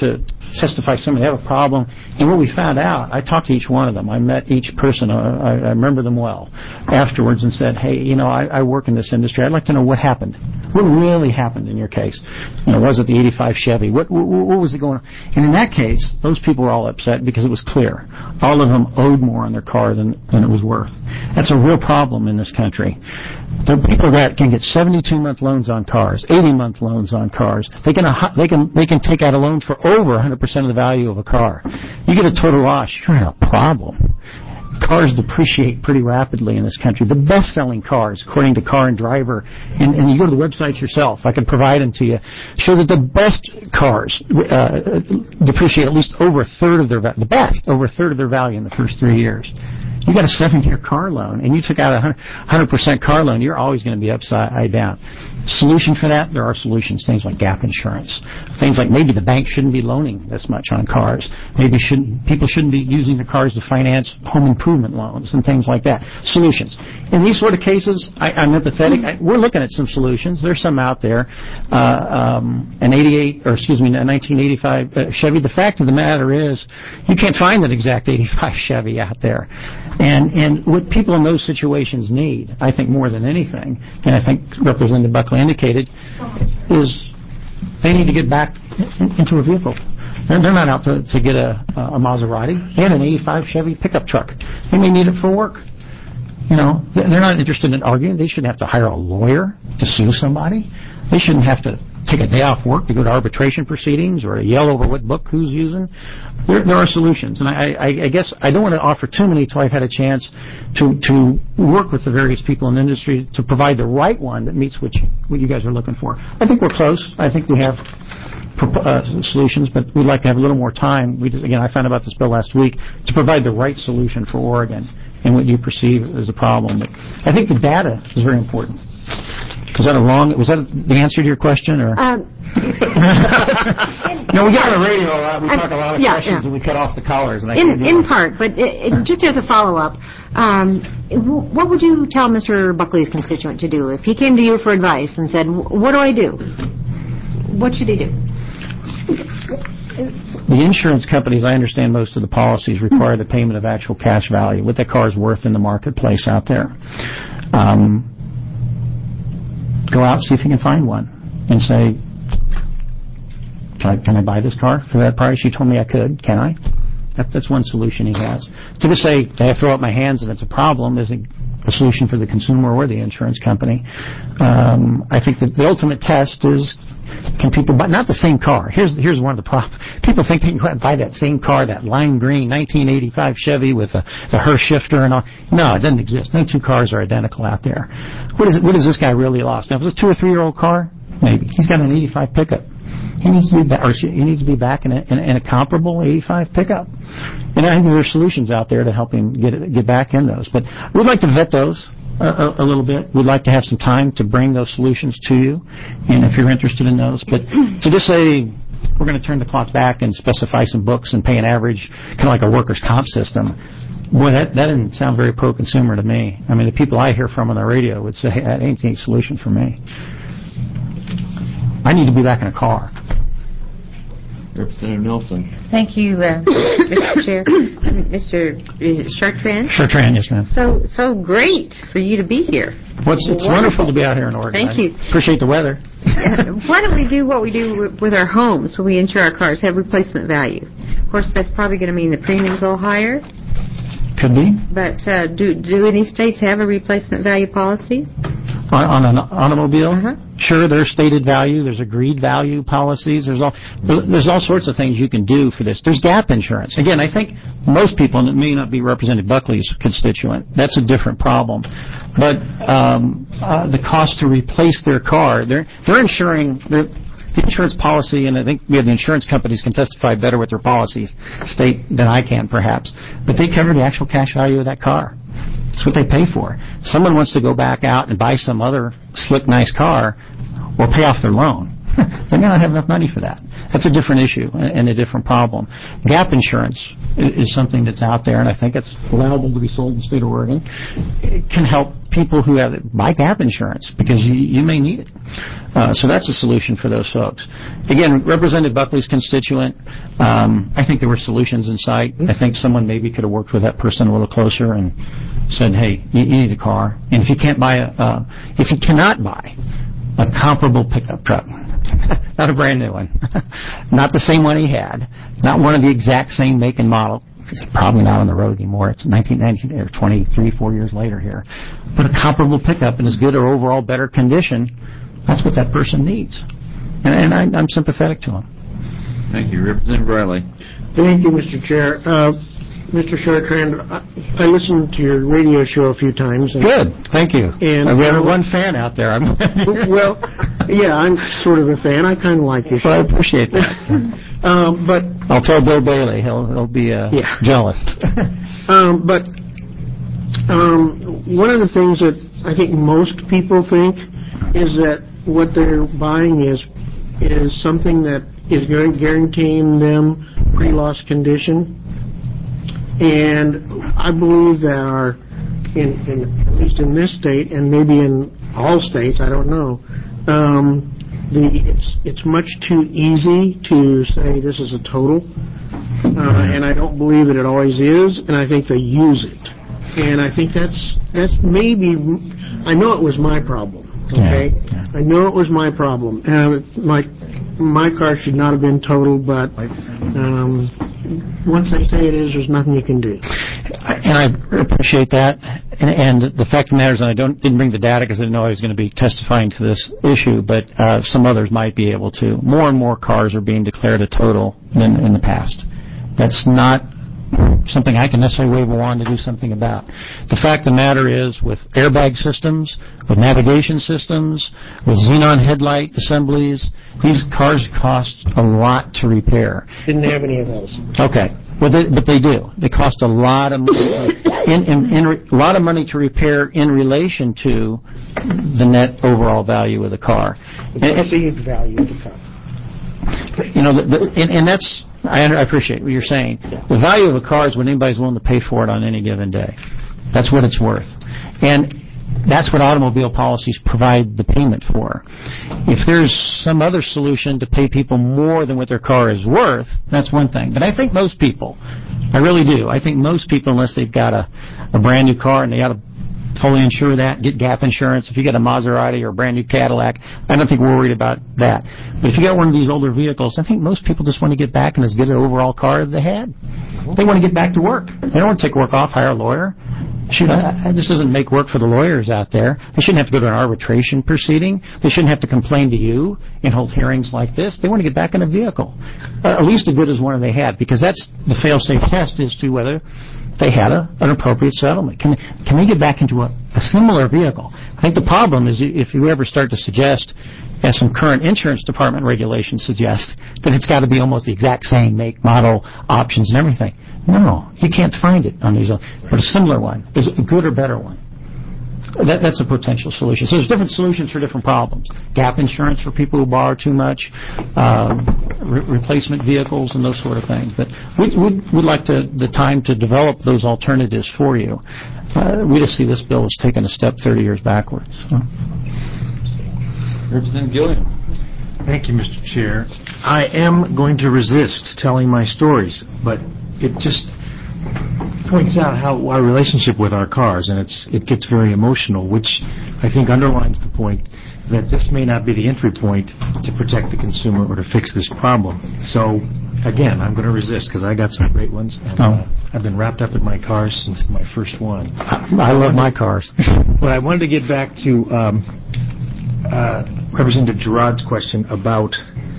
Speaker 5: testify somebody have a problem. And what we found out, I talked to each one of them. I met each person. Uh, I, I remember them well afterwards and said, hey, you know, I, I work in this industry. I'd like to know what happened. What really happened in your case? You know, was it the eighty-five Chevy? What, what, what was it going on? And in that case, those people were all upset because it was clear. All of them owed more on their car than, than it was worth. That's a real problem in this country. There are people that can get seventy-two month loans on cars, eighty month loans on cars. They can, they can, they can take out a loan for over one hundred percent of the value of a car. You get a total loss, you're in a problem. Cars depreciate pretty rapidly in this country. The best-selling cars, according to Car and Driver, and, and you go to the websites yourself, I can provide them to you, show that the best cars uh, depreciate at least over a third of their value, the best, over a third of their value in the first three years. You got a seven-year car loan, and you took out a one hundred percent car loan, you're always going to be upside down. Solution for that? There are solutions, things like gap insurance. Things like maybe the bank shouldn't be loaning this much on cars. Maybe shouldn't, people shouldn't be using the cars to finance home improvement loans and things like that. Solutions. In these sort of cases, I, I'm empathetic. I, we're looking at some solutions. There's some out there. Uh, um, an eighty-eight, or excuse me, a nineteen eighty-five uh, Chevy. The fact of the matter is, you can't find that exact eighty-five Chevy out there. And and what people in those situations need, I think more than anything, and I think Representative Buckley indicated, is they need to get back into a vehicle. They're, they're not out to, to get a, a Maserati. They had an eighty-five Chevy pickup truck. They may need it for work. You know, they're not interested in arguing. They shouldn't have to hire a lawyer to sue somebody. They shouldn't have to take a day off work to go to arbitration proceedings or to yell over what book who's using. There, there are solutions. And I, I, I guess I don't want to offer too many until I've had a chance to, to work with the various people in the industry to provide the right one that meets what you, what you guys are looking for. I think we're close. I think we have uh, solutions, but we'd like to have a little more time. We just, again, I found out about this bill last week to provide the right solution for Oregon and what you perceive as a problem. But I think the data is very important. Was that a long? Was that the answer to your question, or? Um, no, we get on the radio a lot. We talk a lot of
Speaker 7: yeah,
Speaker 5: questions,
Speaker 7: yeah.
Speaker 5: and we cut off the callers. And I
Speaker 7: in in part, but it, it, just as a follow-up, um, what would you tell Mister Buckley's constituent to do if he came to you for advice and said, "What do I do?" What should he do?
Speaker 5: The insurance companies, I understand most of the policies require the payment of actual cash value, what the car is worth in the marketplace out there. Um, Go out, see if you can find one, and say, can I, can I buy this car for that price? You told me I could. Can I? That, that's one solution he has. To just say, I throw up my hands and it's a problem isn't a solution for the consumer or the insurance company. Um, I think that the ultimate test is, can people buy, not the same car. Here's here's one of the problems. People think they can go out and buy that same car, that lime green nineteen eighty-five Chevy with the, the Hurst shifter and all. No, it doesn't exist. No two cars are identical out there. What is it, what has this guy really lost? Now, if it's a two or three year old car, maybe. He's got an eighty-five pickup. He needs to be back, or he needs to be back in a, in a, in a comparable eighty-five pickup. And I think there's solutions out there to help him get it, get back in those. But we'd like to vet those a, a little bit. We'd like to have some time to bring those solutions to you, and if you're interested in those. But to just say we're going to turn the clock back and specify some books and pay an average, kind of like a workers' comp system, boy, that, that didn't sound very pro-consumer to me. I mean, the people I hear from on the radio would say, that ain't a solution for me. I need to be back in a car.
Speaker 4: Representative Nelson.
Speaker 6: Thank you, uh, Mister Chair. Mister Is it Chartrand?
Speaker 5: Chartrand, yes, ma'am.
Speaker 6: So so great for you to be here.
Speaker 5: Well, it's, it's wonderful to be out here in Oregon.
Speaker 6: Thank you.
Speaker 5: I appreciate the weather.
Speaker 6: Why don't we do what we do with our homes when we insure our cars, have replacement value? Of course, that's probably going to mean the premiums go higher.
Speaker 5: Could be.
Speaker 6: But uh, do do any states have a replacement value policy?
Speaker 5: On, on an automobile?
Speaker 6: Uh-huh.
Speaker 5: Sure, there's stated value. There's agreed value policies. There's all there's all sorts of things you can do for this. There's gap insurance. Again, I think most people, and it may not be Representative Buckley's constituent, that's a different problem. But um, uh, the cost to replace their car, they're they're insuring their the insurance policy, and I think we have the insurance companies can testify better with their policies state than I can, perhaps. But they cover the actual cash value of that car. That's what they pay for. Someone wants to go back out and buy some other slick, nice car or pay off their loan. They may not have enough money for that. that's a different issue and a different problem. Gap insurance is something that's out there, and I think it's allowable to be sold in the state of Oregon. It can help people who have buy gap insurance because you, you may need it. Uh, so that's a solution for those folks. Again, Representative Buckley's constituent, um, I think there were solutions in sight. I think someone maybe could have worked with that person a little closer and said, hey, you, you need a car. And if you can't buy a, uh, if you cannot buy a comparable pickup truck, not a brand new one, not the same one he had, not one of the exact same make and model, it's probably not on the road anymore. It's nineteen ninety or twenty-three, four years later here. But a comparable pickup in as good or overall better condition, that's what that person needs. And, and I, I'm sympathetic to him.
Speaker 1: Thank you. Representative Riley.
Speaker 8: Thank you, Mister Chair. Uh, Mister Chartrand, I, I listened to your radio show a few times. And,
Speaker 5: Good. Thank you.
Speaker 8: And
Speaker 5: we have one fan out there.
Speaker 8: Well, yeah, I'm sort of a fan. I kind of like your show.
Speaker 5: Well, I appreciate that.
Speaker 8: um, but
Speaker 5: I'll tell Bill Bailey. He'll he'll be uh,
Speaker 8: yeah.
Speaker 5: jealous.
Speaker 8: um, but um, one of the things that I think most people think is that what they're buying is is something that is guaranteeing them pre-loss condition. And I believe that our, in, in at least in this state, and maybe in all states, I don't know, um, the it's it's much too easy to say this is a total, uh, and I don't believe that it always is, and I think they use it, and I think that's that's maybe, I know it was my problem. Okay, yeah, yeah. I know it was my problem. Uh, my my car should not have been totaled, but um, once they say it is, there's nothing you can do.
Speaker 5: And I appreciate that. And, and the fact of the matter is, and I don't didn't bring the data because I didn't know I was going to be testifying to this issue, but uh, some others might be able to. More and more cars are being declared a total than in the past. That's not something I can necessarily wave a wand to do something about. The fact of the matter is, with airbag systems, with navigation systems, with xenon headlight assemblies, these cars cost a lot to repair.
Speaker 8: Didn't have any of those.
Speaker 5: Okay. Well, they, but they do. They cost a lot of money, in, in, in re, a lot of money to repair in relation to the net overall value of the car.
Speaker 8: The perceived value of the car.
Speaker 5: You know, the, the, and, and that's, I, I appreciate what you're saying. The value of a car is what anybody's willing to pay for it on any given day. That's what it's worth. And that's what automobile policies provide the payment for. If there's some other solution to pay people more than what their car is worth, that's one thing. But I think most people, I really do, I think most people, unless they've got a, a brand new car and they ought to totally insure that, get gap insurance. If you got a Maserati or a brand new Cadillac, I don't think we're worried about that. But if you got one of these older vehicles, I think most people just want to get back in as good an overall car as they had. They want to get back to work. They don't want to take work off, hire a lawyer. Should I, this doesn't make work for the lawyers out there. They shouldn't have to go to an arbitration proceeding. They shouldn't have to complain to you and hold hearings like this. They want to get back in a vehicle, uh, at least as good as one they had, because that's the fail-safe test as to whether they had a, an appropriate settlement. Can can they get back into a, a similar vehicle? I think the problem is if you ever start to suggest, as some current insurance department regulations suggest, that it's got to be almost the exact same make, model, options, and everything. No, you can't find it on these. But a similar one is a good or better one. That, that's a potential solution. So there's different solutions for different problems. Gap insurance for people who borrow too much, uh, re- replacement vehicles, and those sort of things. But we'd, we'd, we'd like to, the time to develop those alternatives for you. Uh, we just see this bill as taking a step thirty years backwards. So.
Speaker 1: Representative Gilliam.
Speaker 5: Thank you, Mister Chair.
Speaker 10: I am going to resist telling my stories, but it just points out how our relationship with our cars, and it's it gets very emotional, which I think underlines the point that this may not be the entry point to protect the consumer or to fix this problem. So, again, I'm going to resist because I got some great ones, and
Speaker 5: oh.
Speaker 10: uh, I've been wrapped up in my cars since my first one.
Speaker 5: I love my cars.
Speaker 10: But I wanted to get back to um, uh, Representative Gerard's question about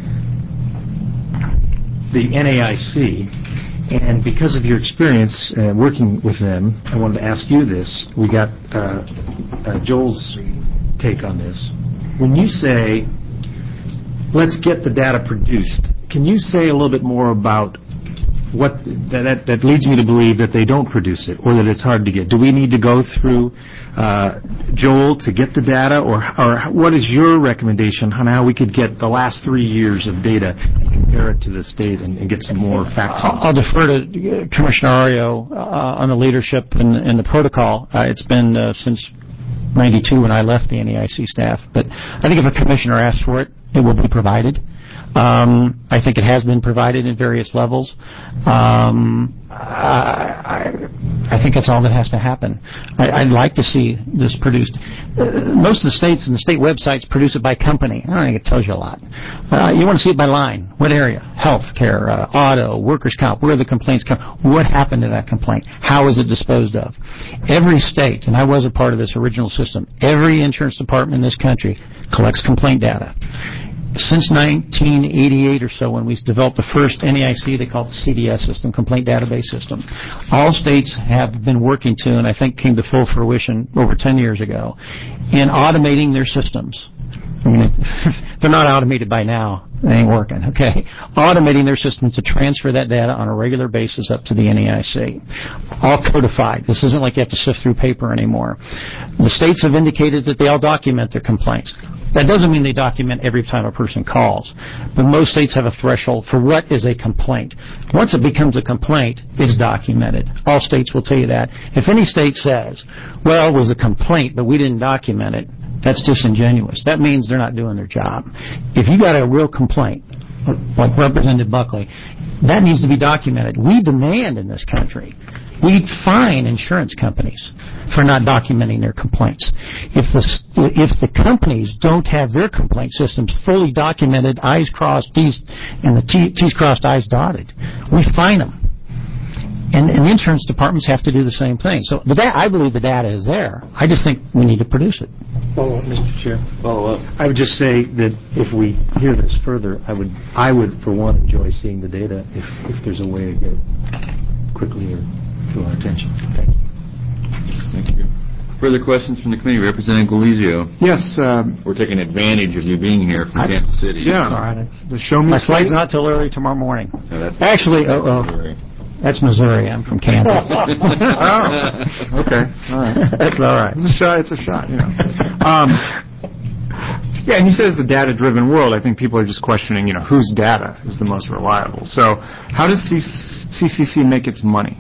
Speaker 10: the N A I C. And because of your experience uh, working with them, I wanted to ask you this. We got uh, uh, Joel's take on this. When you say, let's get the data produced, can you say a little bit more about what that, that that leads me to believe that they don't produce it or that it's hard to get. Do we need to go through uh, Joel to get the data, or or what is your recommendation on how we could get the last three years of data and compare it to the state and, and get some more facts?
Speaker 11: I'll defer to Commissioner Ario uh, on the leadership and, and the protocol. Uh, it's been uh, since ninety-two when I left the N E I C staff, but I think if a commissioner asks for it, it will be provided. Um, I think it has been provided in various levels. Um, I, I, I think that's all that has to happen. I, I'd like to see this produced. Uh, most of the states and the state websites produce it by company. I don't think it tells you a lot. Uh, you want to see it by line. What area? Health care, uh, auto, workers' comp. Where are the complaints come? What happened to that complaint? How is it disposed of? Every state, and I was a part of this original system, every insurance department in this country collects complaint data. Since nineteen eighty-eight or so, when we developed the first N E I C, they call it the C D S system, Complaint Database System. All states have been working to, and I think came to full fruition over ten years ago, in automating their systems. I mean, if they're not automated by now, they ain't working, okay? Automating their systems to transfer that data on a regular basis up to the N E I C. All codified. This isn't like you have to sift through paper anymore. The states have indicated that they all document their complaints. That doesn't mean they document every time a person calls, but most states have a threshold for what is a complaint. Once it becomes a complaint, it's documented. All states will tell you that. If any state says, well, it was a complaint, but we didn't document it, that's disingenuous. That means they're not doing their job. If you got a real complaint, like Representative Buckley, that needs to be documented. We demand in this country, we fine insurance companies for not documenting their complaints. If the if the companies don't have their complaint systems fully documented, I's crossed, T's, and the T, T's crossed, I's dotted, we fine them. And, and the insurance departments have to do the same thing. So the da- I believe the data is there. I just think we need to produce it.
Speaker 10: Follow up, Mister Chair.
Speaker 1: Follow up.
Speaker 10: I would just say that if we hear this further, I would, I would for one, enjoy seeing the data if, if there's a way to get it quickly or to our attention. Thank you.
Speaker 1: Thank you. Further questions from the committee? Representative Gualizio.
Speaker 9: Yes. Um,
Speaker 1: We're taking advantage of you being here from
Speaker 11: I,
Speaker 1: Kansas City.
Speaker 9: Yeah.
Speaker 11: All right.
Speaker 9: The show me
Speaker 11: My flight's
Speaker 9: state.
Speaker 11: not till early tomorrow morning.
Speaker 1: No, that's
Speaker 11: Actually,
Speaker 1: that's
Speaker 11: oh, oh,
Speaker 1: Missouri.
Speaker 11: that's Missouri. I'm from Kansas.
Speaker 9: Oh, okay. All right.
Speaker 11: That's all right.
Speaker 9: It's a shot. It's a shot. You know. Um, yeah, and you said it's a data-driven world. I think people are just questioning, you know, whose data is the most reliable. So, how does C C C make its money?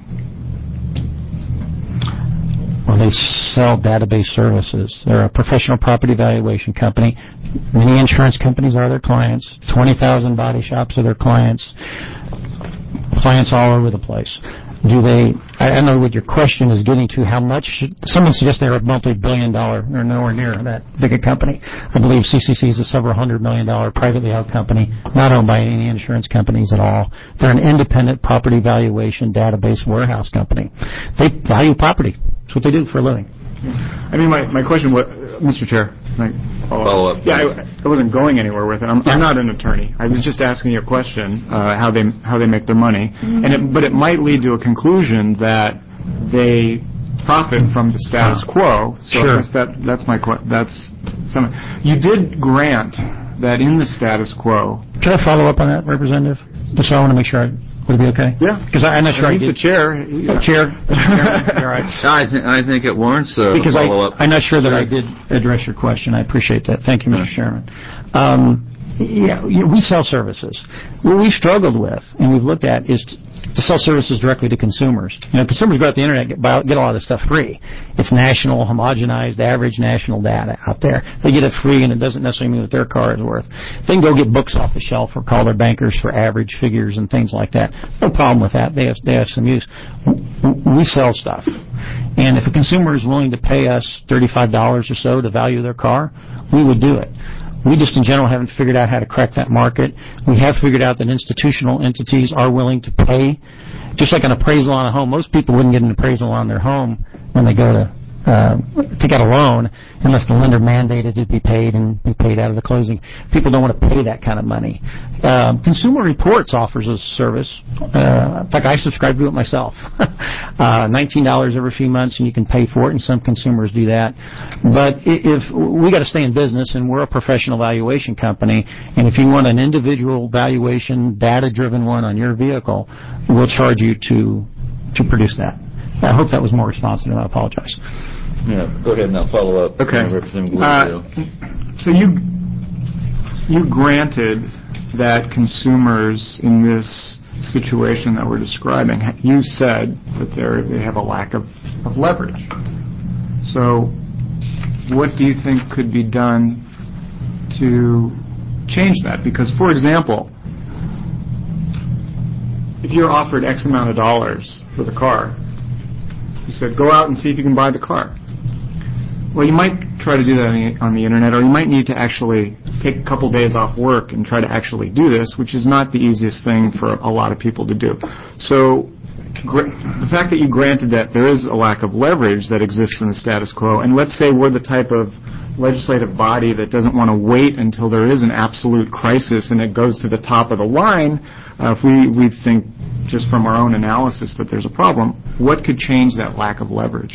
Speaker 11: Well, they sell database services. They're a professional property valuation company. Many insurance companies are their clients. twenty thousand body shops are their clients. Clients all over the place. Do they, I don't know what your question is getting to, how much, should, someone suggests they're a multi-billion dollar, or nowhere near that big a company. I believe C C C is a several hundred million dollar privately held company, not owned by any insurance companies at all. They're an independent property valuation database warehouse company. They value property. That's what they do for a living.
Speaker 9: I mean, my, my question was, Mister Chair, can I follow,
Speaker 1: follow up.
Speaker 9: Yeah, I, I wasn't going anywhere with it. I'm, I'm not an attorney. I was just asking you a question, uh, how they how they make their money, mm-hmm. and it, but it might lead to a conclusion that they profit from the status quo. So
Speaker 11: sure.
Speaker 9: I guess that that's my que- that's some. You did grant that in the status quo.
Speaker 11: Can I follow up on that, Representative? Just so I want to make sure I. Would it be okay?
Speaker 9: Yeah.
Speaker 11: Because I'm not sure
Speaker 9: He's
Speaker 11: I did.
Speaker 9: the chair.
Speaker 11: Yeah. Chair. You're right.
Speaker 1: I, th- I think it warrants a
Speaker 11: because
Speaker 1: follow-up.
Speaker 11: I, I'm not sure that I did address your question. I appreciate that. Thank you, Mister Yeah. Chairman. Um, yeah, we sell services. What we've struggled with and we've looked at is to, to sell services directly to consumers. You know, consumers go out the internet and get, get a lot of this stuff free. It's national, homogenized, average national data out there. They get it free, and it doesn't necessarily mean what their car is worth. They can go get books off the shelf or call their bankers for average figures and things like that. No problem with that. They have, they have some use. We sell stuff. And if a consumer is willing to pay us thirty-five dollars or so to value their car, we would do it. We just in general haven't figured out how to crack that market. We have figured out that institutional entities are willing to pay. Just like an appraisal on a home, most people wouldn't get an appraisal on their home when they go to uh, take out a loan unless the lender mandated it be paid and be paid out of the closing. People don't want to pay that kind of money. Um, Consumer Reports offers a service. Uh, in fact, I subscribe to it myself. uh, nineteen dollars every few months, and you can pay for it, and some consumers do that. But if we got to stay in business, and we're a professional valuation company, and if you want an individual valuation, data-driven one on your vehicle, we'll charge you to to produce that. I hope that was more responsive, and I apologize.
Speaker 1: Yeah, go ahead and I'll follow up.
Speaker 9: Okay.
Speaker 1: Representative
Speaker 9: Uh, so you you granted that consumers in this situation that we're describing, you said that they they have a lack of, of leverage. So what do you think could be done to change that? Because, for example, if you're offered X amount of dollars for the car, you said, go out and see if you can buy the car. Well, you might try to do that on the, on the internet, or you might need to actually take a couple days off work and try to actually do this, which is not the easiest thing for a lot of people to do. So gra- the fact that you granted that there is a lack of leverage that exists in the status quo, and let's say we're the type of legislative body that doesn't want to wait until there is an absolute crisis and it goes to the top of the line, uh, if we, we think just from our own analysis that there's a problem, what could change that lack of leverage?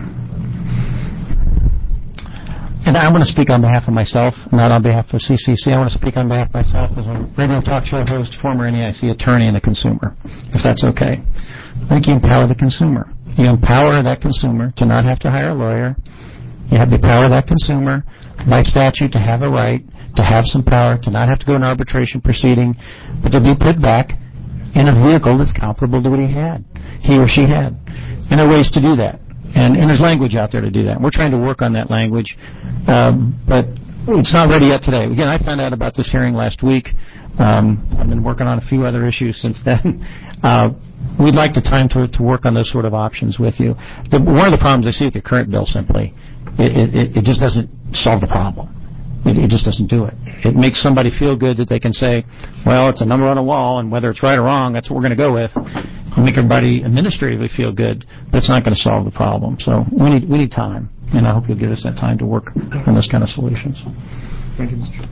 Speaker 11: And I want to speak on behalf of myself, not on behalf of C C C. I want to speak on behalf of myself as a radio talk show host, former N E I C attorney, and a consumer, if that's okay. I think you empower the consumer. You empower that consumer to not have to hire a lawyer. You have the power of that consumer, by statute, to have a right, to have some power, to not have to go in arbitration proceeding, but to be put back in a vehicle that's comparable to what he had, he or she had. And there are ways to do that. And, and there's language out there to do that. We're trying to work on that language, um, but it's not ready yet today. Again, I found out about this hearing last week. Um, I've been working on a few other issues since then. Uh, we'd like the time to, to work on those sort of options with you. The, one of the problems I see with your current bill simply, it, it, it just doesn't solve the problem. It, it just doesn't do it. It makes somebody feel good that they can say, well, it's a number on a wall, and whether it's right or wrong, that's what we're going to go with. And make everybody administratively feel good, but it's not going to solve the problem. So we need we need time, and I hope you'll give us that time to work on those kind of solutions.
Speaker 9: Thank you, Mister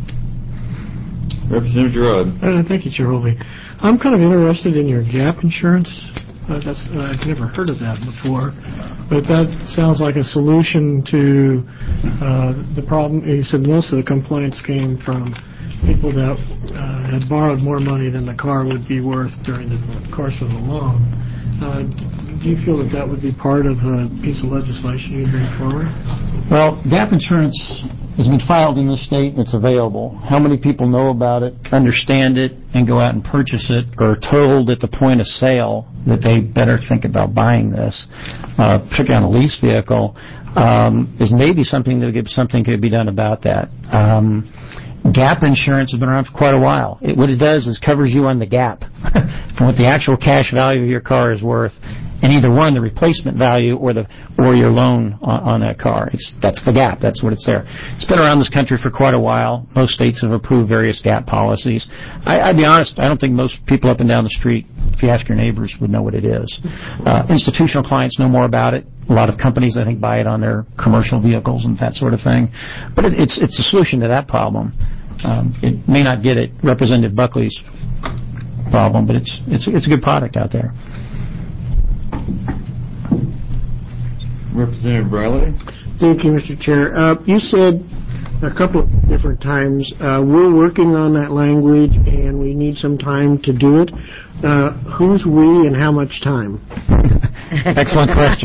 Speaker 1: Representative Gerard.
Speaker 8: Uh, thank you, Chair Holvey. I'm kind of interested in your gap insurance. Uh, that's uh, I've never heard of that before, but that sounds like a solution to uh, the problem. You said most of the complaints came from people that uh, had borrowed more money than the car would be worth during the course of the loan. Uh, do you feel that that would be part of a piece of legislation you bring forward?
Speaker 11: Well, gap insurance has been filed in this state and it's available. How many people know about it, understand it, and go out and purchase it, or are told at the point of sale that they better think about buying this, uh, particularly on a lease vehicle, um, is maybe something that something could be done about that. Um, Gap insurance has been around for quite a while. It, what it does is covers you on the gap from what the actual cash value of your car is worth, and either one, the replacement value or the or your loan on, on that car. It's that's the gap. That's what it's there. It's been around this country for quite a while. Most states have approved various gap policies. I, I'd be honest, I don't think most people up and down the street, if you ask your neighbors, would know what it is. Uh, institutional clients know more about it. A lot of companies, I think, buy it on their commercial vehicles and that sort of thing. But it, it's it's a solution to that problem. Um, it may not get at Representative Buckley's problem, but it's it's it's a good product out there.
Speaker 1: Representative Briley.
Speaker 12: Thank you, Mister Chair. Uh, you said a couple of different times, uh, we're working on that language and we need some time to do it. Uh, who's we and how much time?
Speaker 11: Excellent question.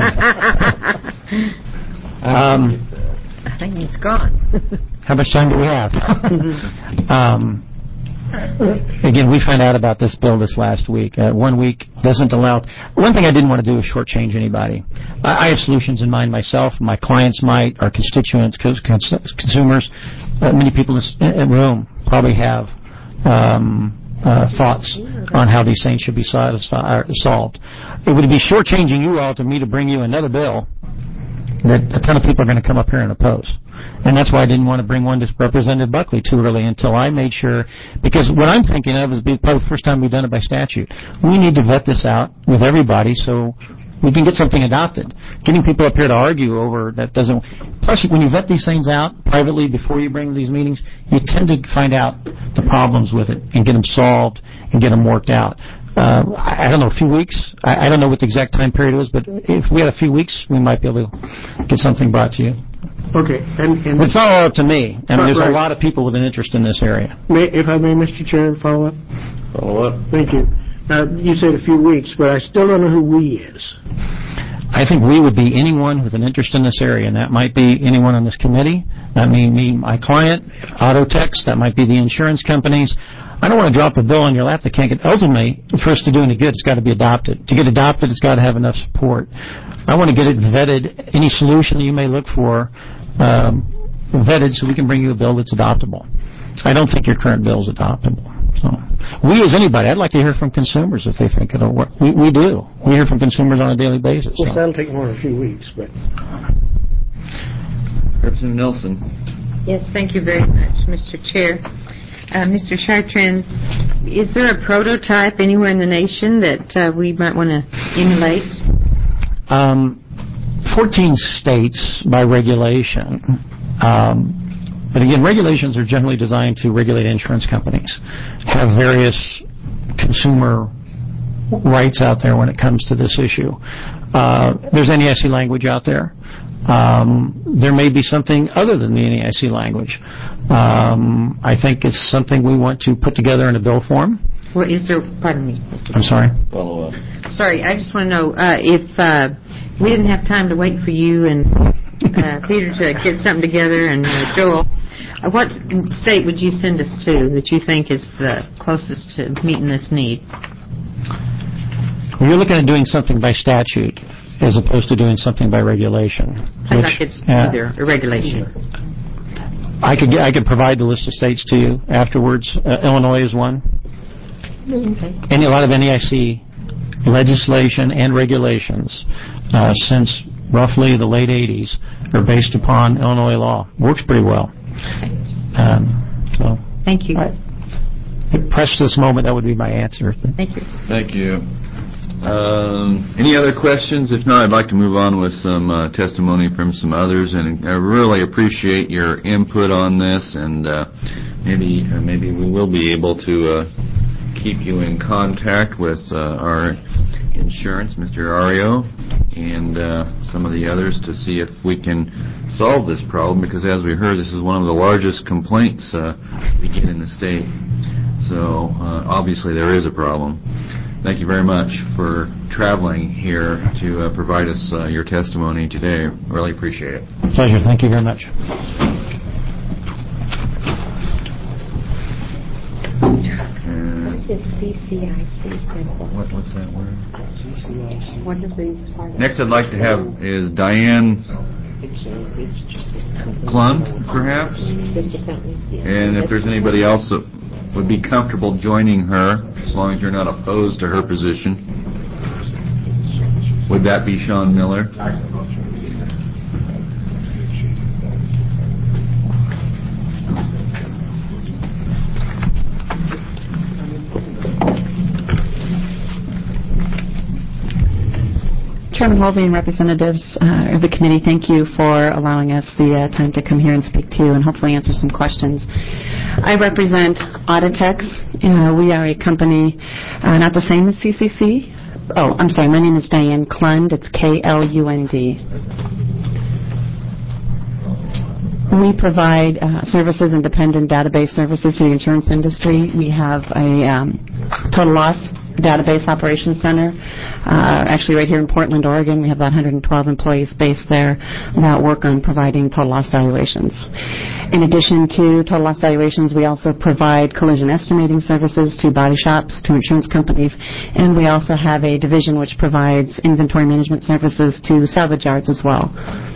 Speaker 11: um,
Speaker 6: I think it's gone.
Speaker 11: How much time do we have? um, again, we found out about this bill this last week. Uh, one week doesn't allow... One thing I didn't want to do is shortchange anybody. I, I have solutions in mind myself. My clients might, our constituents, cons- consumers, uh, many people in this in room probably have um, uh, thoughts on how these things should be satisfied, solved. It would be shortchanging you all to me to bring you another bill that a ton of people are going to come up here and oppose. And that's why I didn't want to bring one to Representative Buckley too early until I made sure, because what I'm thinking of is probably the first time we've done it by statute. We need to vet this out with everybody so we can get something adopted. Getting people up here to argue over that doesn't... Plus, when you vet these things out privately before you bring these meetings, you tend to find out the problems with it and get them solved and get them worked out. Uh, I, I don't know, a few weeks. I, I don't know what the exact time period was, but if we had a few weeks, we might be able to get something brought to you.
Speaker 12: Okay. And, and
Speaker 11: it's not all up to me. I mean,
Speaker 12: right,
Speaker 11: there's
Speaker 12: right.
Speaker 11: a lot of people with an interest in this area.
Speaker 12: May, if I may, Mister Chair, follow up?
Speaker 1: Follow up.
Speaker 12: Thank you. Now, you said a few weeks, but I still don't know who we is.
Speaker 11: I think we would be anyone with an interest in this area, and that might be anyone on this committee. That may mean my client, Autotex. That might be the insurance companies. I don't want to drop the bill on your lap that can't get... Ultimately, for us to do any good, it's got to be adopted. To get adopted, it's got to have enough support. I want to get it vetted, any solution that you may look for, um, vetted so we can bring you a bill that's adoptable. I don't think your current bill is adoptable. So, we as anybody, I'd like to hear from consumers if they think it'll work. We, we do. We hear from consumers on a daily basis.
Speaker 12: Well,
Speaker 11: so.
Speaker 12: that'll take more than a few weeks, but...
Speaker 1: Representative Nelson.
Speaker 6: Yes, thank you very much, Mister Chair. Uh, Mister Chartrand, is there a prototype anywhere in the nation that uh, we might want to emulate?
Speaker 11: Um, fourteen states by regulation. Um, but again, regulations are generally designed to regulate insurance companies, have various consumer rights out there when it comes to this issue. Uh, there's N A I C language out there. Um, there may be something other than the N A I C language. Um, I think it's something we want to put together in a bill form.
Speaker 6: Well, is there, pardon me, Mister
Speaker 11: I'm sorry?
Speaker 1: Follow up.
Speaker 6: Sorry, I just want to know uh, if uh, we didn't have time to wait for you and uh, Peter to get something together and uh, Joel, uh, what state would you send us to that you think is the closest to meeting this need?
Speaker 11: Well, you're looking at doing something by statute as opposed to doing something by regulation.
Speaker 6: I
Speaker 11: Which,
Speaker 6: think it's
Speaker 11: uh,
Speaker 6: either a regulation.
Speaker 11: I could get, I could provide the list of states to you afterwards. Uh, Illinois is one.
Speaker 6: Okay.
Speaker 11: And a lot of N A I C legislation and regulations uh, since roughly the late eighties are based upon Illinois law. Works pretty well. Um, so
Speaker 6: Thank you.
Speaker 11: I, pressed to this moment, that would be my answer.
Speaker 6: Thank you.
Speaker 1: Thank you. Um, any other questions? If not, I'd like to move on with some uh, testimony from some others, and I really appreciate your input on this, and uh, maybe uh, maybe we will be able to uh, keep you in contact with uh, our insurance, Mister Ario, and uh, some of the others to see if we can solve this problem, because as we heard, this is one of the largest complaints uh, we get in the state. So uh, obviously there is a problem. Thank you very much for traveling here to uh, provide us uh, your testimony today. Really appreciate it.
Speaker 11: Pleasure. Thank you very much.
Speaker 6: What is C C I C stand for?
Speaker 1: What, what's that word?
Speaker 12: C C I C.
Speaker 6: What is these part of?
Speaker 1: Next I'd like to have is Diane Klund, perhaps? And if there's anybody else that would be comfortable joining her, as long as you're not opposed to her position. Would that be Sean Miller?
Speaker 13: Chairman Holvey and representatives uh, of the committee, thank you for allowing us the uh, time to come here and speak to you and hopefully answer some questions. I represent Autotex. Uh, we are a company uh, not the same as C C C. Oh, I'm sorry, my name is Diane Klund. It's K L U N D. We provide uh, services, independent database services to the insurance industry. We have a um, total loss database operations center, uh, actually right here in Portland, Oregon. We have about one hundred twelve employees based there that work on providing total loss valuations. In addition to total loss valuations, we also provide collision estimating services to body shops, to insurance companies, and we also have a division which provides inventory management services to salvage yards as well.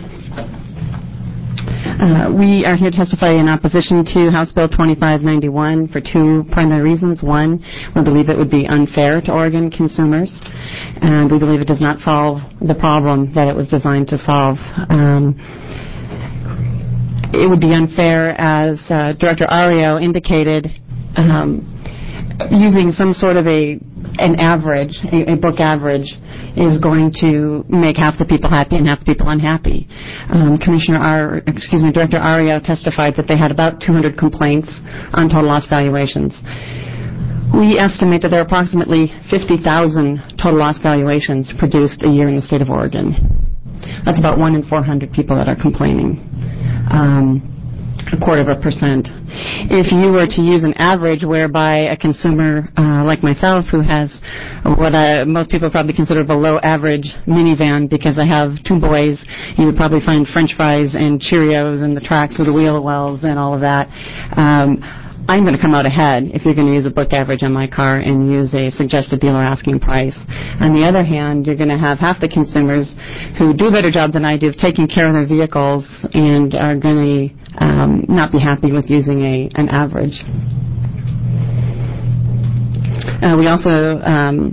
Speaker 13: Uh, we are here to testify in opposition to House Bill twenty-five ninety-one for two primary reasons. One, we believe it would be unfair to Oregon consumers, and we believe it does not solve the problem that it was designed to solve. Um, it would be unfair, as uh, Director Ario indicated, um, using some sort of a an average, a, a book average, is going to make half the people happy and half the people unhappy. Um, Commissioner Ar, excuse me, Director Ario testified that they had about two hundred complaints on total loss valuations. We estimate that there are approximately fifty thousand total loss valuations produced a year in the state of Oregon. That's about one in four hundred people that are complaining. Um, a quarter of a percent. If you were to use an average whereby a consumer uh, like myself, who has what uh, most people probably consider below average minivan because I have two boys, you would probably find French fries and Cheerios and the tracks of the wheel wells and all of that. Um, I'm going to come out ahead if you're going to use a book average on my car and use a suggested dealer asking price. On the other hand, you're going to have half the consumers who do a better job than I do of taking care of their vehicles and are going to um, not be happy with using a an average. Uh, we also um,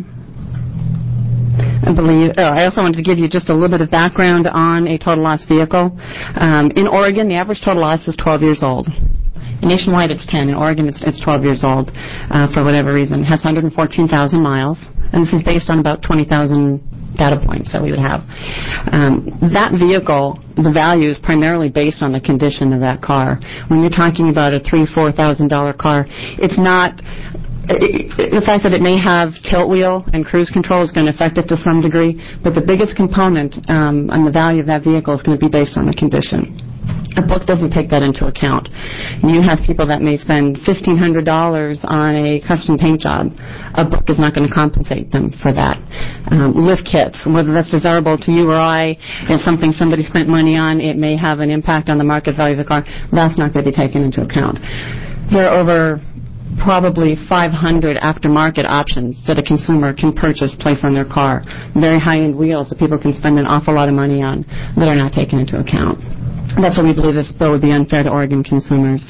Speaker 13: I believe. Oh, I also wanted to give you just a little bit of background on a total loss vehicle. Um, in Oregon, the average total loss is twelve years old. Nationwide, it's ten. In Oregon, it's, it's twelve years old uh, for whatever reason. It has one hundred fourteen thousand miles, and this is based on about twenty thousand data points that we would have. Um, that vehicle, the value is primarily based on the condition of that car. When you're talking about a three, four thousand dollar car, it's not. It, the fact that it may have tilt wheel and cruise control is going to affect it to some degree, but the biggest component um, on the value of that vehicle is going to be based on the condition. A book doesn't take that into account. You have people that may spend fifteen hundred dollars on a custom paint job. A book is not going to compensate them for that. Um, lift kits, whether that's desirable to you or I, if something somebody spent money on, it may have an impact on the market value of the car. That's not going to be taken into account. There are over probably five hundred aftermarket options that a consumer can purchase, place on their car. Very high-end wheels that people can spend an awful lot of money on that are not taken into account. That's why we believe this bill would be unfair to Oregon consumers.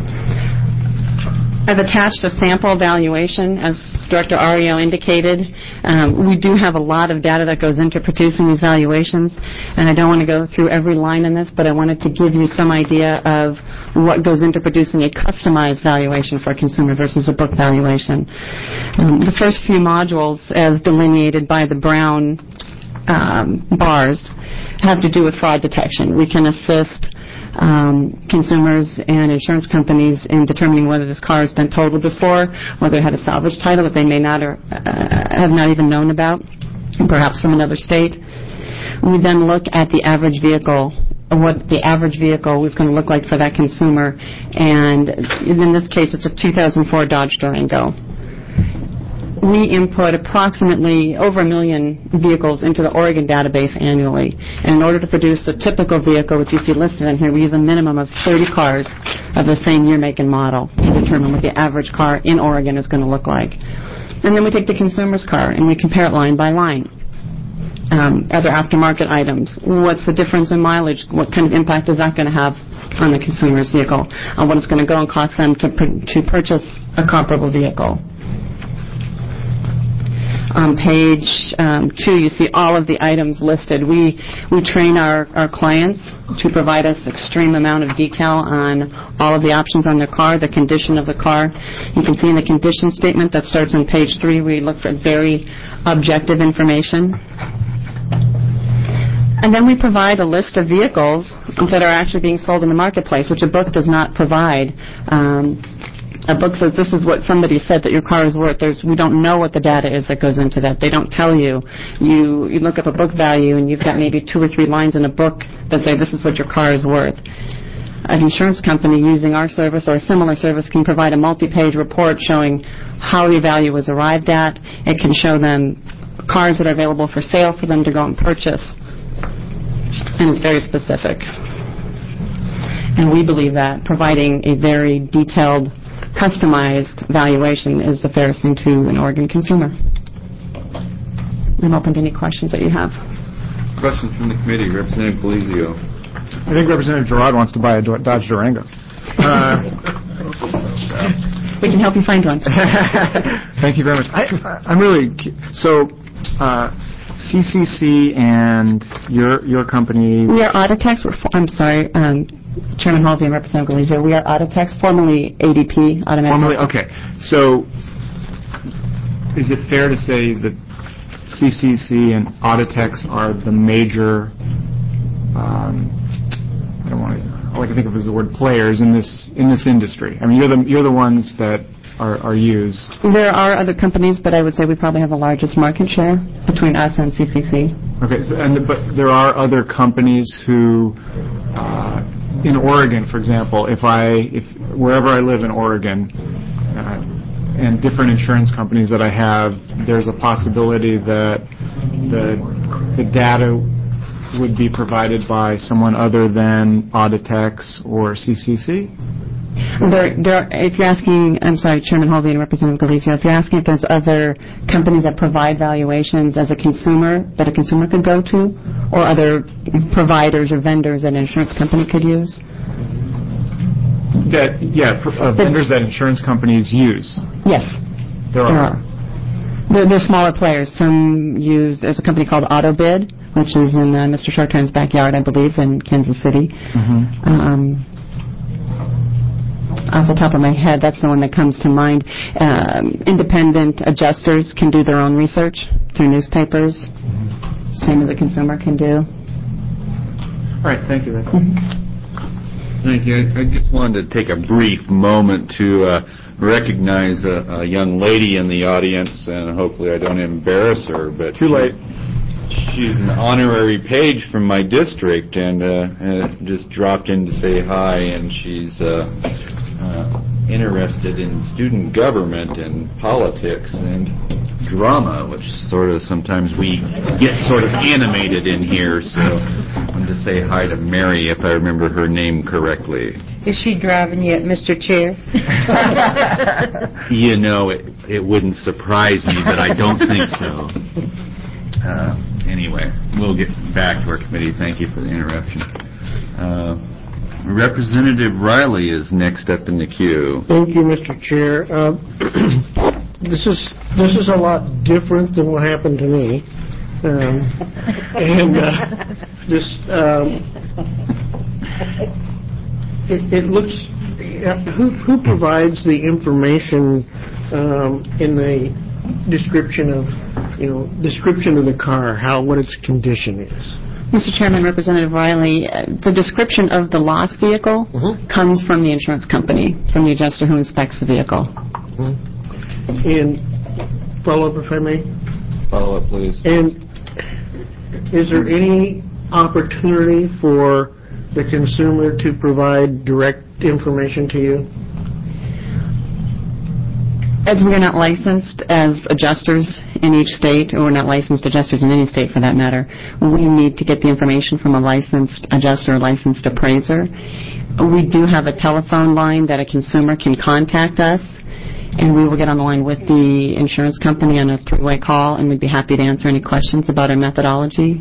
Speaker 13: I've attached a sample evaluation, as Director Ario indicated. Um, we do have a lot of data that goes into producing these valuations, and I don't want to go through every line in this, but I wanted to give you some idea of what goes into producing a customized valuation for a consumer versus a book valuation. Um, the first few modules, as delineated by the brown um, bars, have to do with fraud detection. We can assist um, consumers and insurance companies in determining whether this car has been totaled before, whether it had a salvage title that they may not or uh, have not even known about, perhaps from another state. We then look at the average vehicle, what the average vehicle is going to look like for that consumer, and in this case it's a two thousand four Dodge Durango. We input approximately over a million vehicles into the Oregon database annually. And in order to produce a typical vehicle, which you see listed in here, we use a minimum of thirty cars of the same year, make, and model to determine what the average car in Oregon is going to look like. And then we take the consumer's car and we compare it line by line. Um, other aftermarket items. What's the difference in mileage? What kind of impact is that going to have on the consumer's vehicle? On what it's going to go and cost them to, to purchase a comparable vehicle? On page um, two, you see all of the items listed. We we train our, our clients to provide us extreme amount of detail on all of the options on their car, the condition of the car. You can see in the condition statement that starts on page three, we look for very objective information. And then we provide a list of vehicles that are actually being sold in the marketplace, which a book does not provide. Um, A book says this is what somebody said that your car is worth. There's, we don't know what the data is that goes into that. They don't tell you. You you look up a book value and you've got maybe two or three lines in a book that say this is what your car is worth. An insurance company using our service or a similar service can provide a multi-page report showing how the value was arrived at. It can show them cars that are available for sale for them to go and purchase. And it's very specific. And we believe that providing a very detailed, customized valuation is the fairest thing to an Oregon consumer. I'm open to any questions that you have.
Speaker 1: Question from the committee, Representative Belizio.
Speaker 9: I think Representative Gerard wants to buy a Dodge Durango. Uh,
Speaker 13: we can help you find one.
Speaker 9: Thank you very much. I, I'm really so. Uh, C C C and your your company.
Speaker 13: We are Auditex. We're, I'm sorry, um, Chairman Halvey and Representative Galizio. We are Auditex, formerly A D P. Automatic.
Speaker 9: Formerly, okay. So is it fair to say that C C C and Auditex are the major, um, I don't want to, all I can think of is the word players in this in this industry? I mean, you're the you're the ones that are, are used.
Speaker 13: There are other companies, but I would say we probably have the largest market share between us and C C C.
Speaker 9: Okay, so, and the, but there are other companies who, uh, in Oregon, for example, if I if wherever I live in Oregon, uh, and different insurance companies that I have, there's a possibility that the the data would be provided by someone other than Auditex or C C C?
Speaker 13: There, there, if you're asking, I'm sorry, Chairman Holvey and Representative Galicia, if you're asking if there's other companies that provide valuations as a consumer that a consumer could go to, or other providers or vendors that an insurance company could use?
Speaker 9: That yeah, pr- uh, vendors that insurance companies use.
Speaker 13: Yes,
Speaker 9: there are.
Speaker 13: There are. They're, they're smaller players. Some use. There's a company called AutoBid, which is in uh, Mister Chartrand's backyard, I believe, in Kansas City.
Speaker 9: Mm-hmm.
Speaker 13: Um, off the top of my head, that's the one that comes to mind. Um, independent adjusters can do their own research through newspapers, mm-hmm. same as a consumer can do.
Speaker 9: All right, thank you.
Speaker 13: Mm-hmm.
Speaker 1: Thank you. I just wanted to take a brief moment to uh, recognize a, a young lady in the audience, and hopefully I don't embarrass her. But
Speaker 9: too late.
Speaker 1: She's an honorary page from my district, and uh, uh, just dropped in to say hi. And she's uh, uh, interested in student government and politics and drama, which sort of sometimes we get sort of animated in here. So I wanted to say hi to Mary, if I remember her name correctly.
Speaker 6: Is she driving yet, Mister Chair?
Speaker 1: You know, it, it wouldn't surprise me, but I don't think so. Uh, anyway, we'll get back to our committee. Thank you for the interruption. Uh, Representative Riley is next up in the queue.
Speaker 12: Thank you, Mister Chair. Uh, this is this is a lot different than what happened to me, um, and uh, this um, it, it looks. Uh, who who provides the information um, in the description of you know description of the car, how what its condition is?
Speaker 13: Mister Chairman, Representative Riley, uh, the description of the lost vehicle mm-hmm. comes from the insurance company, from the adjuster who inspects the vehicle.
Speaker 12: Mm-hmm. And follow up, if I may.
Speaker 1: Follow up, please.
Speaker 12: And is there any opportunity for the consumer to provide direct information to you?
Speaker 13: As we're not licensed as adjusters in each state, or we're not licensed adjusters in any state for that matter, we need to get the information from a licensed adjuster or licensed appraiser. We do have a telephone line that a consumer can contact us, and we will get on the line with the insurance company on a three-way call, and we'd be happy to answer any questions about our methodology.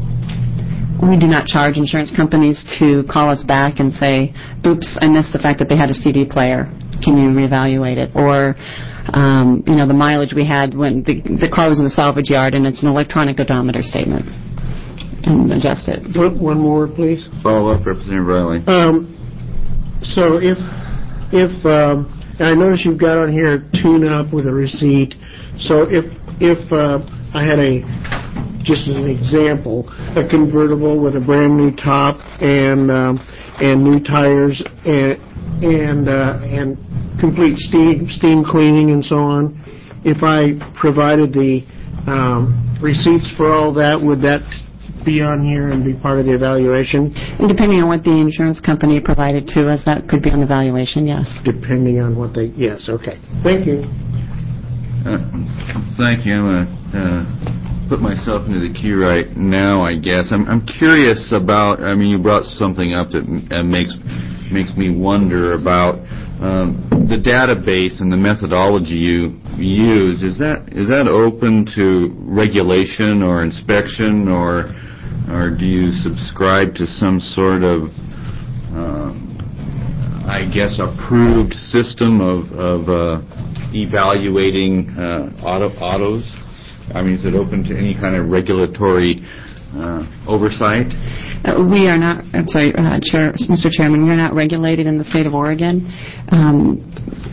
Speaker 13: We do not charge insurance companies to call us back and say, oops, I missed the fact that they had a C D player. Can you reevaluate it? Or, um, you know, the mileage we had when the, the car was in the salvage yard, and it's an electronic odometer statement, and adjust it.
Speaker 12: One more, please.
Speaker 1: Follow up, Representative Riley.
Speaker 12: Um, so if, if um, I notice you've got on here tune up with a receipt. So if, if uh, I had a, just as an example, a convertible with a brand new top and um, and new tires and and uh, and complete steam steam cleaning and so on, if I provided the um, receipts for all that, would that be on here and be part of the evaluation?
Speaker 13: And depending on what the insurance company provided to us, that could be on the valuation, yes.
Speaker 12: Depending on what they, yes, okay. Thank you.
Speaker 1: Uh, thank you. I'm going to uh, put myself into the queue right now, I guess. I'm, I'm curious about, I mean, you brought something up that uh, makes makes me wonder about um, the database and the methodology you use. Is that is that open to regulation or inspection, or or do you subscribe to some sort of, um, I guess, approved system of, of uh, evaluating uh, auto, autos? I mean, is it open to any kind of regulatory uh, oversight?
Speaker 13: Uh, we are not, I'm sorry, uh, Chair, Mister Chairman, we are not regulated in the state of Oregon. Um,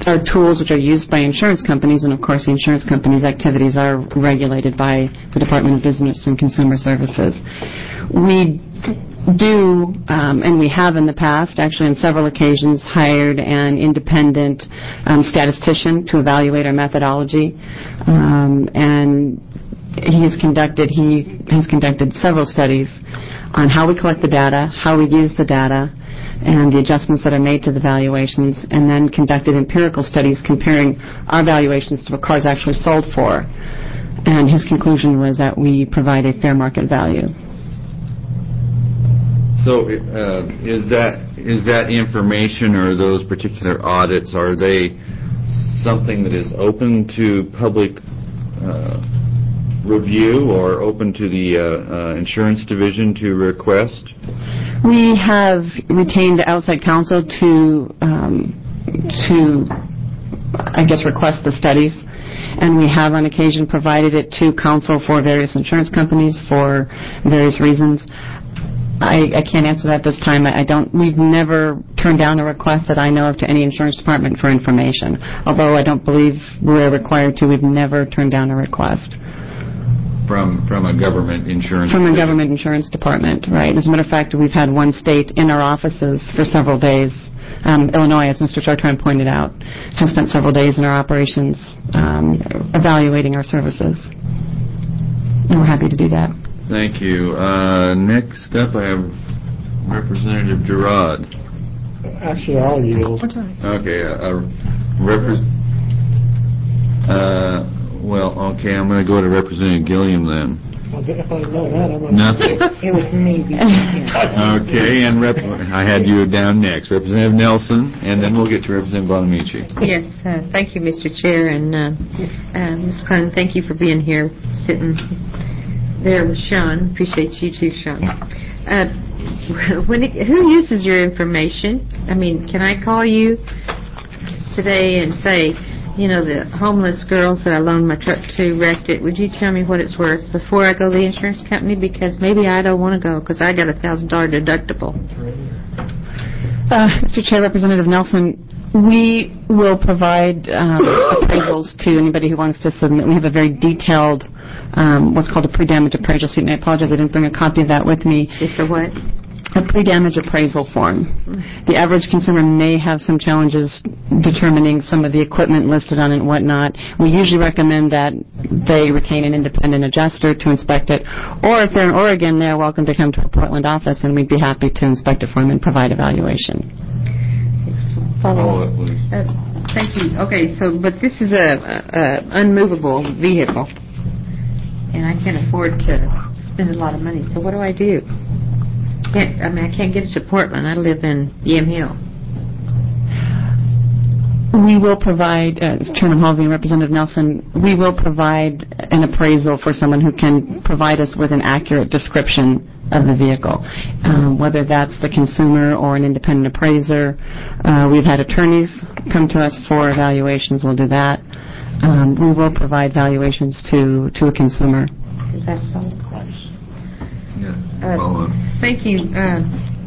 Speaker 13: are tools which are used by insurance companies, and of course the insurance companies' activities are regulated by the Department of Business and Consumer Services. We do, um, and we have in the past, actually on several occasions, hired an independent um, statistician to evaluate our methodology, um, and he has conducted he has conducted several studies on how we collect the data, how we use the data, and the adjustments that are made to the valuations, and then conducted empirical studies comparing our valuations to what cars actually sold for. And his conclusion was that we provide a fair market value.
Speaker 1: So uh, is that is that information or those particular audits, are they something that is open to public uh, review or open to the uh, uh, insurance division to request?
Speaker 13: We have retained outside counsel to, um, to, I guess, request the studies, and we have on occasion provided it to counsel for various insurance companies for various reasons. I, I can't answer that this time. I, I don't. We've never turned down a request that I know of to any insurance department for information. Although I don't believe we're required to, we've never turned down a request.
Speaker 1: From from a government insurance
Speaker 13: From a
Speaker 1: division.
Speaker 13: government insurance department, right. As a matter of fact, we've had one state in our offices for several days. Um, Illinois, as Mister Chartrand pointed out, has spent several days in our operations um, evaluating our services. And we're happy to do that.
Speaker 1: Thank you. Uh, next up, I have Representative Gerard.
Speaker 8: Actually, I'll yield.
Speaker 1: Okay. Uh, repre- uh, well, okay, I'm going to go to Representative Gilliam then.
Speaker 8: If I know that, I'm going
Speaker 1: Nothing.
Speaker 6: It was me.
Speaker 1: Okay, and rep- I had you down next, Representative Nelson, and then we'll get to Representative Bonamici.
Speaker 6: Yes, uh, thank you, Mister Chair, and uh, uh, Miz Klein, thank you for being here, sitting there with Sean. Appreciate you too, Sean. Uh, when it, who uses your information? I mean, can I call you today and say, you know, the homeless girls that I loaned my truck to wrecked it, would you tell me what it's worth before I go to the insurance company? Because maybe I don't want to go because I got a one thousand dollars deductible.
Speaker 13: Uh, Mister Chair, Representative Nelson, we will provide um, appraisals to anybody who wants to submit. We have a very detailed, um, what's called a pre-damage appraisal sheet, and I apologize I didn't bring a copy of that with me.
Speaker 6: It's a what?
Speaker 13: A pre-damage appraisal form. The average consumer may have some challenges determining some of the equipment listed on it and whatnot. We usually recommend that they retain an independent adjuster to inspect it, or if they're in Oregon, they're welcome to come to our Portland office, and we'd be happy to inspect it for them and provide evaluation.
Speaker 6: Follow up, please. Uh, thank you. Okay, so, but this is a, a, a unmovable vehicle, and I can't afford to spend a lot of money, so what do I do? Can't, I mean, I can't get it to Portland. I live in Yam Hill.
Speaker 13: We will provide, uh, Chairman Halvey and Representative Nelson, we will provide an appraisal for someone who can provide us with an accurate description of the vehicle, um, whether that's the consumer or an independent appraiser. Uh, we've had attorneys come to us for evaluations. We'll do that. Um, we will provide valuations to, to a consumer.
Speaker 6: That's all.
Speaker 1: Yeah.
Speaker 6: Uh, thank you. Uh,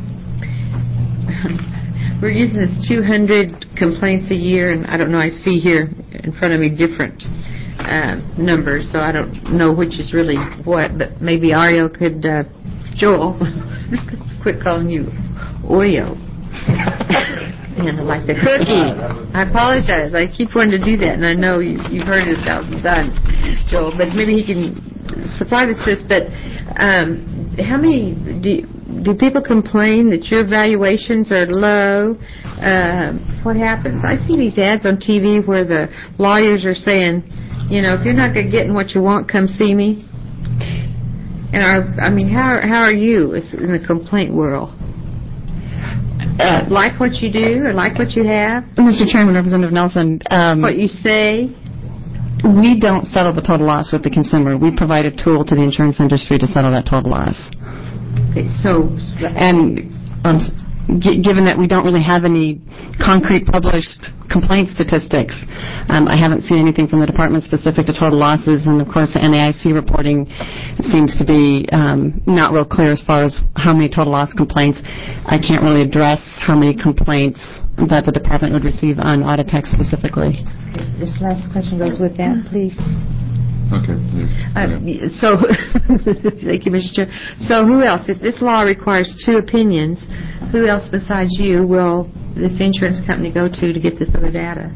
Speaker 6: we're using this two hundred complaints a year, and I don't know, I see here in front of me different uh, numbers, so I don't know which is really what, but maybe Ario could, uh, Joel, quit calling you Oreo. And like the cookie. I apologize. I keep wanting to do that, and I know you, you've heard it a thousand times, Joel, but maybe he can supply this to us. But um, how many do, do people complain that your valuations are low? Uh, what happens? I see these ads on T V where the lawyers are saying, you know, if you're not getting what you want, come see me. And are, I mean, how how are you in the complaint world? Uh, like what you do or like what you have?
Speaker 13: Mister Chairman, Representative Nelson. Um,
Speaker 6: what you say?
Speaker 13: We don't settle the total loss with the consumer. We provide a tool to the insurance industry to settle that total loss.
Speaker 6: Okay, so...
Speaker 13: And... Um, g- given that we don't really have any concrete published complaint statistics, um, I haven't seen anything from the department specific to total losses, and of course the N A I C reporting seems to be um, not real clear as far as how many total loss complaints. I can't really address how many complaints that the department would receive on Auditech specifically.
Speaker 6: This last question goes with that, please.
Speaker 1: Okay, please.
Speaker 6: Uh, so, thank you, Mister Chair. So who else, if this law requires two opinions, who else besides you will this insurance company go to to get this other data?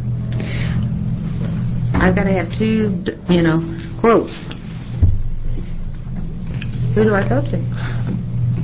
Speaker 6: I've got to have two, you know, quotes. Who do I go to?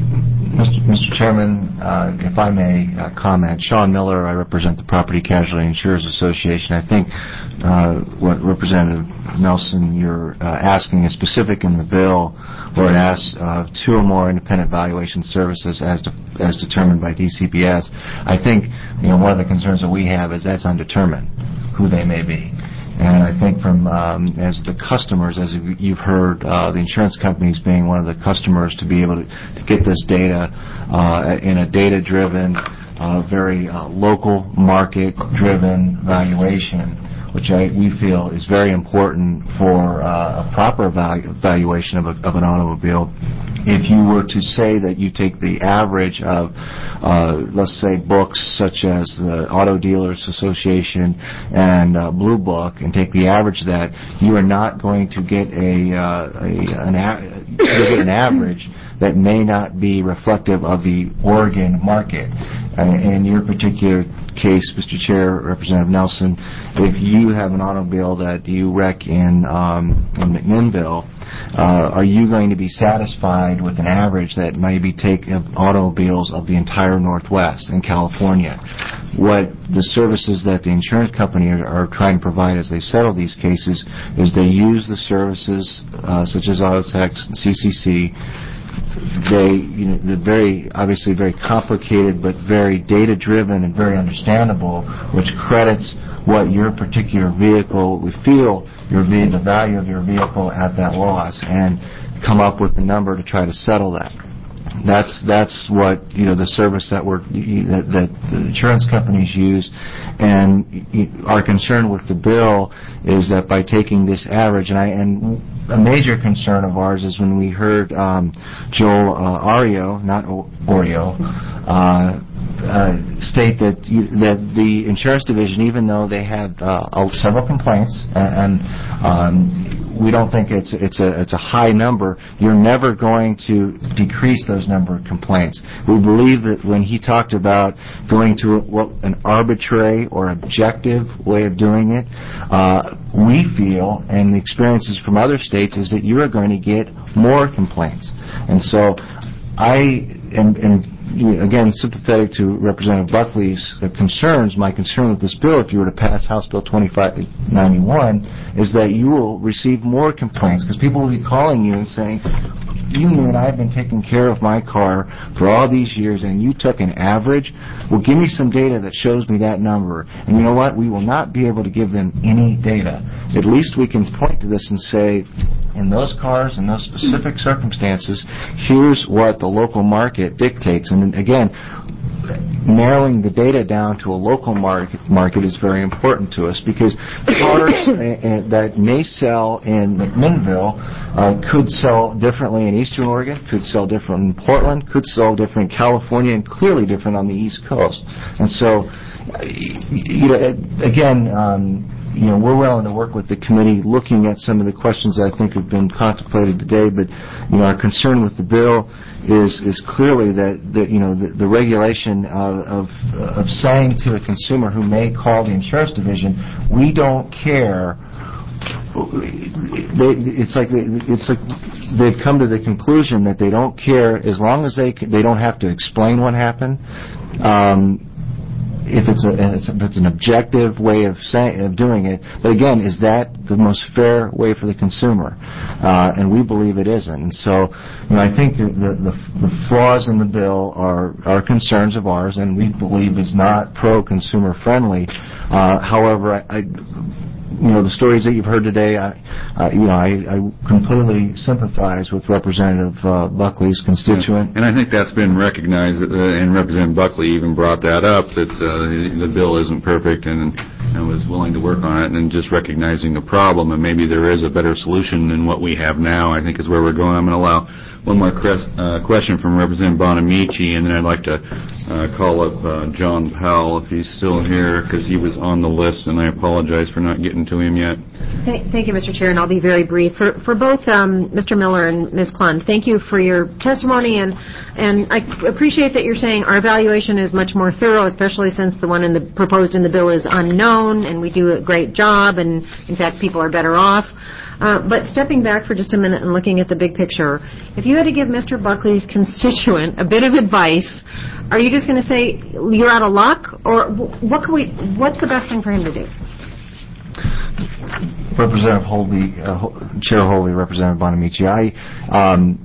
Speaker 14: Mister Chairman, uh, if I may uh, comment, Sean Miller, I represent the Property Casualty Insurers Association. I think uh, what Representative Nelson, you're uh, asking is specific in the bill, where it asks uh, two or more independent valuation services as de- as determined by D C B S. I think you know one of the concerns that we have is that's undetermined, who they may be. And I think from, um, as the customers, as you've heard, uh, the insurance companies being one of the customers to be able to, to get this data uh, in a data-driven, uh, very uh, local market-driven valuation, which I, we feel is very important for uh, a proper value, valuation of, a, of an automobile. If you were to say that you take the average of, uh, let's say, books such as the Auto Dealers Association and uh, Blue Book, and take the average of that, you are not going to get a, uh, a an, a you'll get an average that may not be reflective of the Oregon market. Uh, in your particular case, Mister Chair, Representative Nelson, if you have an automobile that you wreck in, um, in McMinnville, uh, are you going to be satisfied with an average that maybe take of automobiles of the entire Northwest and California? What the services that the insurance company are, are trying to provide as they settle these cases is they use the services uh, such as Auditech and C C C. They, you know, they're very, obviously very complicated, but very data-driven and very understandable, which credits what your particular vehicle would feel, your the value of your vehicle at that loss, and come up with a number to try to settle that. That's that's what you know the service that we're that, that the insurance companies use, and our concern with the bill is that by taking this average, and I and a major concern of ours is when we heard um, Joel uh, Ario, not o- Oreo, uh, uh, state that you, that the insurance division, even though they have uh, several complaints and. and um, we don't think it's it's a it's a high number. You're never going to decrease those number of complaints. We believe that when he talked about going to what an arbitrary or objective way of doing it, uh, we feel, and the experiences from other states, is that you are going to get more complaints. And so, I am. am again, sympathetic to Representative Buckley's uh, concerns. My concern with this bill, if you were to pass House Bill twenty-five ninety-one, is that you will receive more complaints because people will be calling you and saying, you mean I've been taking care of my car for all these years and you took an average? Well, give me some data that shows me that number. And you know what? We will not be able to give them any data. At least we can point to this and say, in those cars, in those specific circumstances, here's what the local market dictates. And again, narrowing the data down to a local market, market is very important to us because cars uh, that may sell in McMinnville uh, could sell differently in Eastern Oregon, could sell different in Portland, could sell different in California, and clearly different on the East Coast. And so, you know, again, um, you know, we're willing to work with the committee looking at some of the questions that I think have been contemplated today, but, you know, our concern with the bill is is clearly that, that you know, the, the regulation of, of, of saying to a consumer who may call the insurance division, we don't care. They, it's like they, it's like they've come to the conclusion that they don't care as long as they they don't have to explain what happened. Um, If it's, a, if it's an objective way of saying of doing it, but again, is that the most fair way for the consumer? Uh, and we believe it isn't. And so, you know, I think the, the, the flaws in the bill are are concerns of ours, and we believe is not pro-consumer friendly. Uh, however, I, I, you know, the stories that you've heard today, I, uh, you know, I, I completely sympathize with Representative uh, Buckley's constituent.
Speaker 1: And I think that's been recognized, uh, and Representative Buckley even brought that up, that uh, the bill isn't perfect, and, and was willing to work on it, and just recognizing the problem, and maybe there is a better solution than what we have now, I think is where we're going. I'm going to allow one more cres- uh, question from Representative Bonamici, and then I'd like to uh, call up uh, John Powell if he's still here, because he was on the list, and I apologize for not getting to him yet.
Speaker 7: Thank, thank you, Mister Chair, and I'll be very brief. For, for both um, Mister Miller and Miz Klund, thank you for your testimony, and and I appreciate that you're saying our evaluation is much more thorough, especially since the one in the proposed in the bill is unknown, and we do a great job, and in fact, people are better off. Uh, but stepping back for just a minute and looking at the big picture, if you had to give Mister Buckley's constituent a bit of advice, are you just going to say you're out of luck, or what can we? What's the best thing for him to do?
Speaker 14: Representative Holby, uh, Chair Holby, Representative Bonamici, I. Um,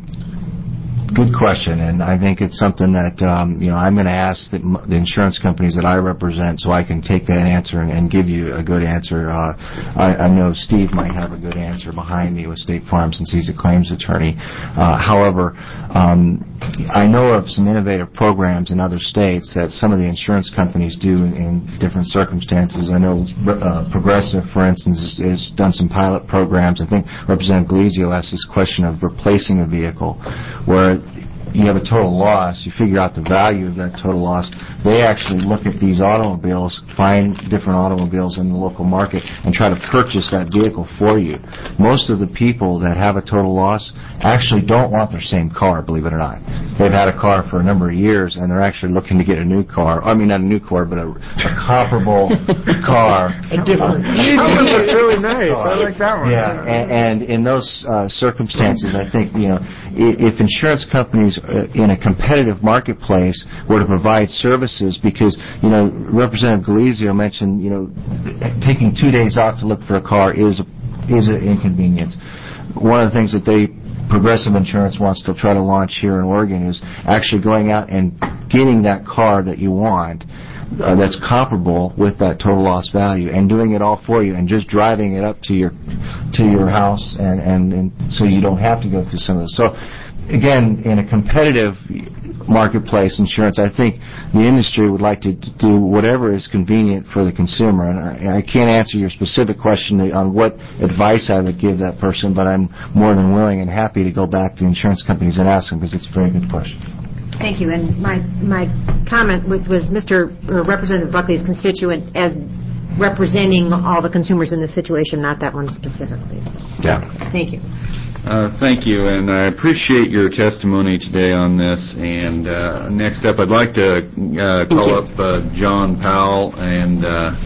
Speaker 14: Good question, and I think it's something that um, you know I'm going to ask the, the insurance companies that I represent, so I can take that answer and, and give you a good answer. Uh, I, I know Steve might have a good answer behind me with State Farm since he's a claims attorney. Uh, however, um, I know of some innovative programs in other states that some of the insurance companies do in, in different circumstances. I know uh, Progressive, for instance, has, has done some pilot programs. I think Representative Galizio asked this question of replacing a vehicle, where you have a total loss, you figure out the value of that total loss. They actually look at these automobiles, find different automobiles in the local market, and try to purchase that vehicle for you. Most of the people that have a total loss actually don't want their same car, believe it or not. They've had a car for a number of years, and they're actually looking to get a new car. I mean, not a new car, but a, a comparable car.
Speaker 12: A different.
Speaker 9: That one looks really nice. I like that one.
Speaker 14: Yeah, and, and in those uh, circumstances, I think, you know, if insurance companies uh, in a competitive marketplace were to provide services, because, you know, Representative Galizio mentioned, you know, taking two days off to look for a car is is an inconvenience. One of the things that they Progressive Insurance wants to try to launch here in Oregon is actually going out and getting that car that you want, Uh, that's comparable with that total loss value, and doing it all for you, and just driving it up to your to your house, and, and, and so you don't have to go through some of this. So, again, in a competitive marketplace insurance, I think the industry would like to do whatever is convenient for the consumer. And I, I can't answer your specific question on what advice I would give that person, but I'm more than willing and happy to go back to the insurance companies and ask them, because it's a very good question.
Speaker 7: Thank you. And my my comment was Mister Representative Buckley's constituent as representing all the consumers in this situation, not that one specifically.
Speaker 14: Yeah.
Speaker 7: Thank you.
Speaker 1: Uh, thank you, and I appreciate your testimony today on this. And uh, next up, I'd like to uh, call up uh, John Powell and uh,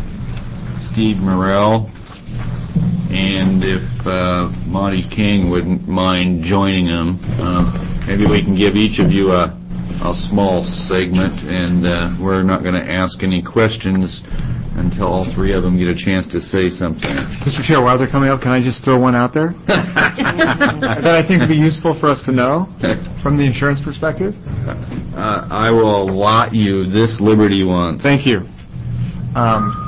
Speaker 1: Steve Morrell. And if uh, Monty King wouldn't mind joining them, uh, maybe we can give each of you a, a small segment, and uh, we're not going to ask any questions until all three of them get a chance to say something.
Speaker 9: Mister Chair, while they're coming up, can I just throw one out there that I think would be useful for us to know from the insurance perspective?
Speaker 1: Uh, I will allot you this liberty once.
Speaker 9: Thank you. Um,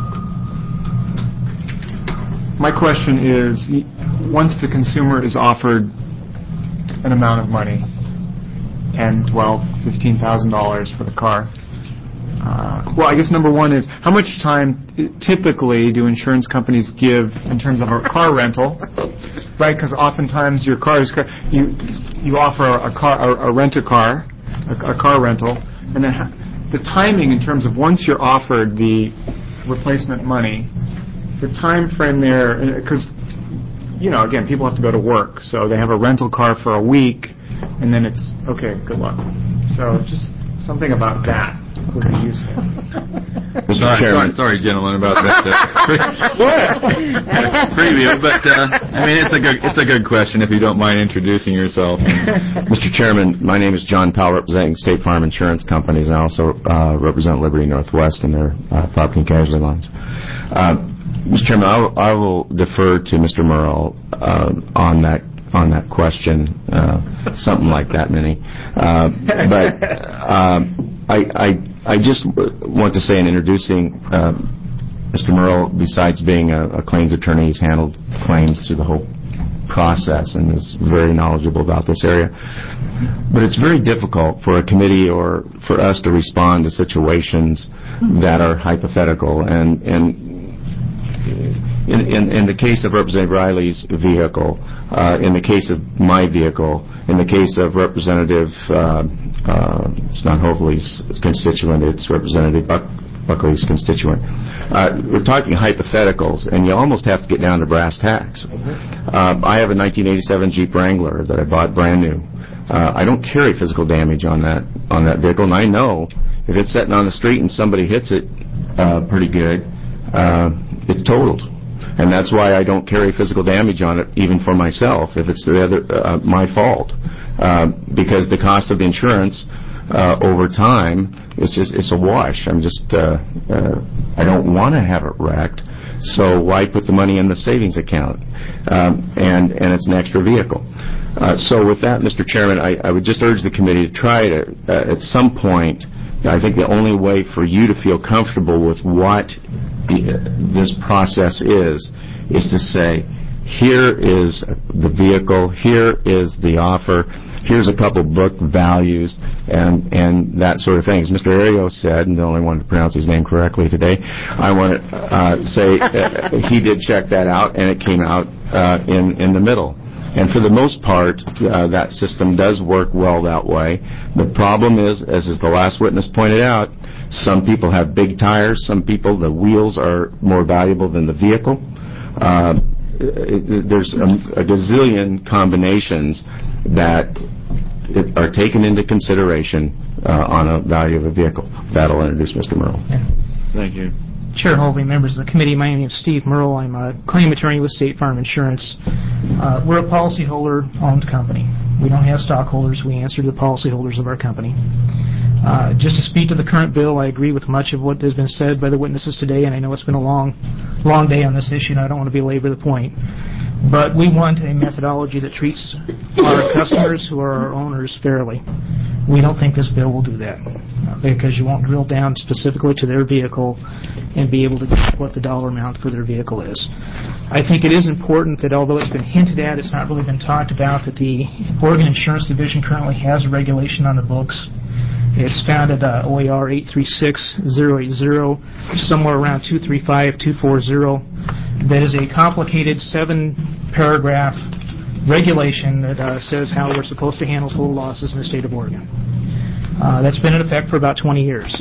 Speaker 9: My question is, once the consumer is offered an amount of money, ten, twelve, fifteen thousand dollars for the car, uh, well, I guess number one is, how much time typically do insurance companies give in terms of a car rental, right? Because oftentimes your car is, you you offer a car, a, a rent a car, a, a car rental, and then the timing in terms of once you're offered the replacement money, the time frame there, because, you know, again, people have to go to work, so they have a rental car for a week, and then it's, okay, good luck. So just something about that would be useful.
Speaker 1: Mister Sorry, Chairman. Sorry, sorry, gentlemen, about that uh, preview, but uh, I mean, it's a good it's a good question. If you don't mind introducing yourself.
Speaker 15: Mister Chairman, my name is John Powell, representing State Farm Insurance Companies, and I also uh, represent Liberty Northwest in their uh, property and casualty lines. Uh, Mister Chairman, I will, I will defer to Mister Murrell uh, on that on that question, uh, something like that, Minnie. Uh, but uh, I, I I just want to say in introducing uh, Mister Merle, besides being a, a claims attorney, he's handled claims through the whole process and is very knowledgeable about this area. But it's very difficult for a committee or for us to respond to situations that are hypothetical. And, and in, in, in the case of Representative Riley's vehicle, uh, in the case of my vehicle, in the case of Representative, uh, uh, it's not Hoveley's constituent, it's Representative Buck, Buckley's constituent. Uh, we're talking hypotheticals, and you almost have to get down to brass tacks. Uh, I have a nineteen eighty-seven Jeep Wrangler that I bought brand new. Uh, I don't carry physical damage on that on that vehicle, and I know if it's sitting on the street and somebody hits it uh, pretty good, uh, it's totaled. And that's why I don't carry physical damage on it, even for myself, if it's the other, uh, my fault. Uh, because the cost of the insurance uh, over time, it's just it's a wash. I'm just, uh, uh, I don't want to have it wrecked, so why put the money in the savings account? Um, and, and it's an extra vehicle. Uh, so with that, Mister Chairman, I, I would just urge the committee to try to, uh, at some point, I think the only way for you to feel comfortable with what the, this process is, is to say, here is the vehicle, here is the offer, here's a couple book values, and, and that sort of thing. As Mister Ario said, and the only one to pronounce his name correctly today, I want to uh, say uh, he did check that out, and it came out uh, in, in the middle. And for the most part, uh, that system does work well that way. The problem is, as is the last witness pointed out, some people have big tires. Some people, the wheels are more valuable than the vehicle. Uh, there's a, a gazillion combinations that are taken into consideration uh, on a value of a vehicle. That'll introduce Mister Merle.
Speaker 16: Thank you. Chair Hovey, members of the committee, my name is Steve Merle. I'm a claim attorney with State Farm Insurance. Uh, we're a policyholder-owned company. We don't have stockholders. We answer to the policyholders of our company. Uh, just to speak to the current bill, I agree with much of what has been said by the witnesses today, and I know it's been a long, long day on this issue, and I don't want to belabor the point. But we want a methodology that treats our customers, who are our owners, fairly. We don't think this bill will do that, because you won't drill down specifically to their vehicle and be able to get what the dollar amount for their vehicle is. I think it is important that, although it's been hinted at, it's not really been talked about, that the Oregon Insurance Division currently has a regulation on the books. It's found at uh, O A R eight three six zero eight zero, somewhere around two three five two four zero. That is a complicated seven-paragraph regulation that uh, says how we're supposed to handle total losses in the state of Oregon. Uh, that's been in effect for about twenty years.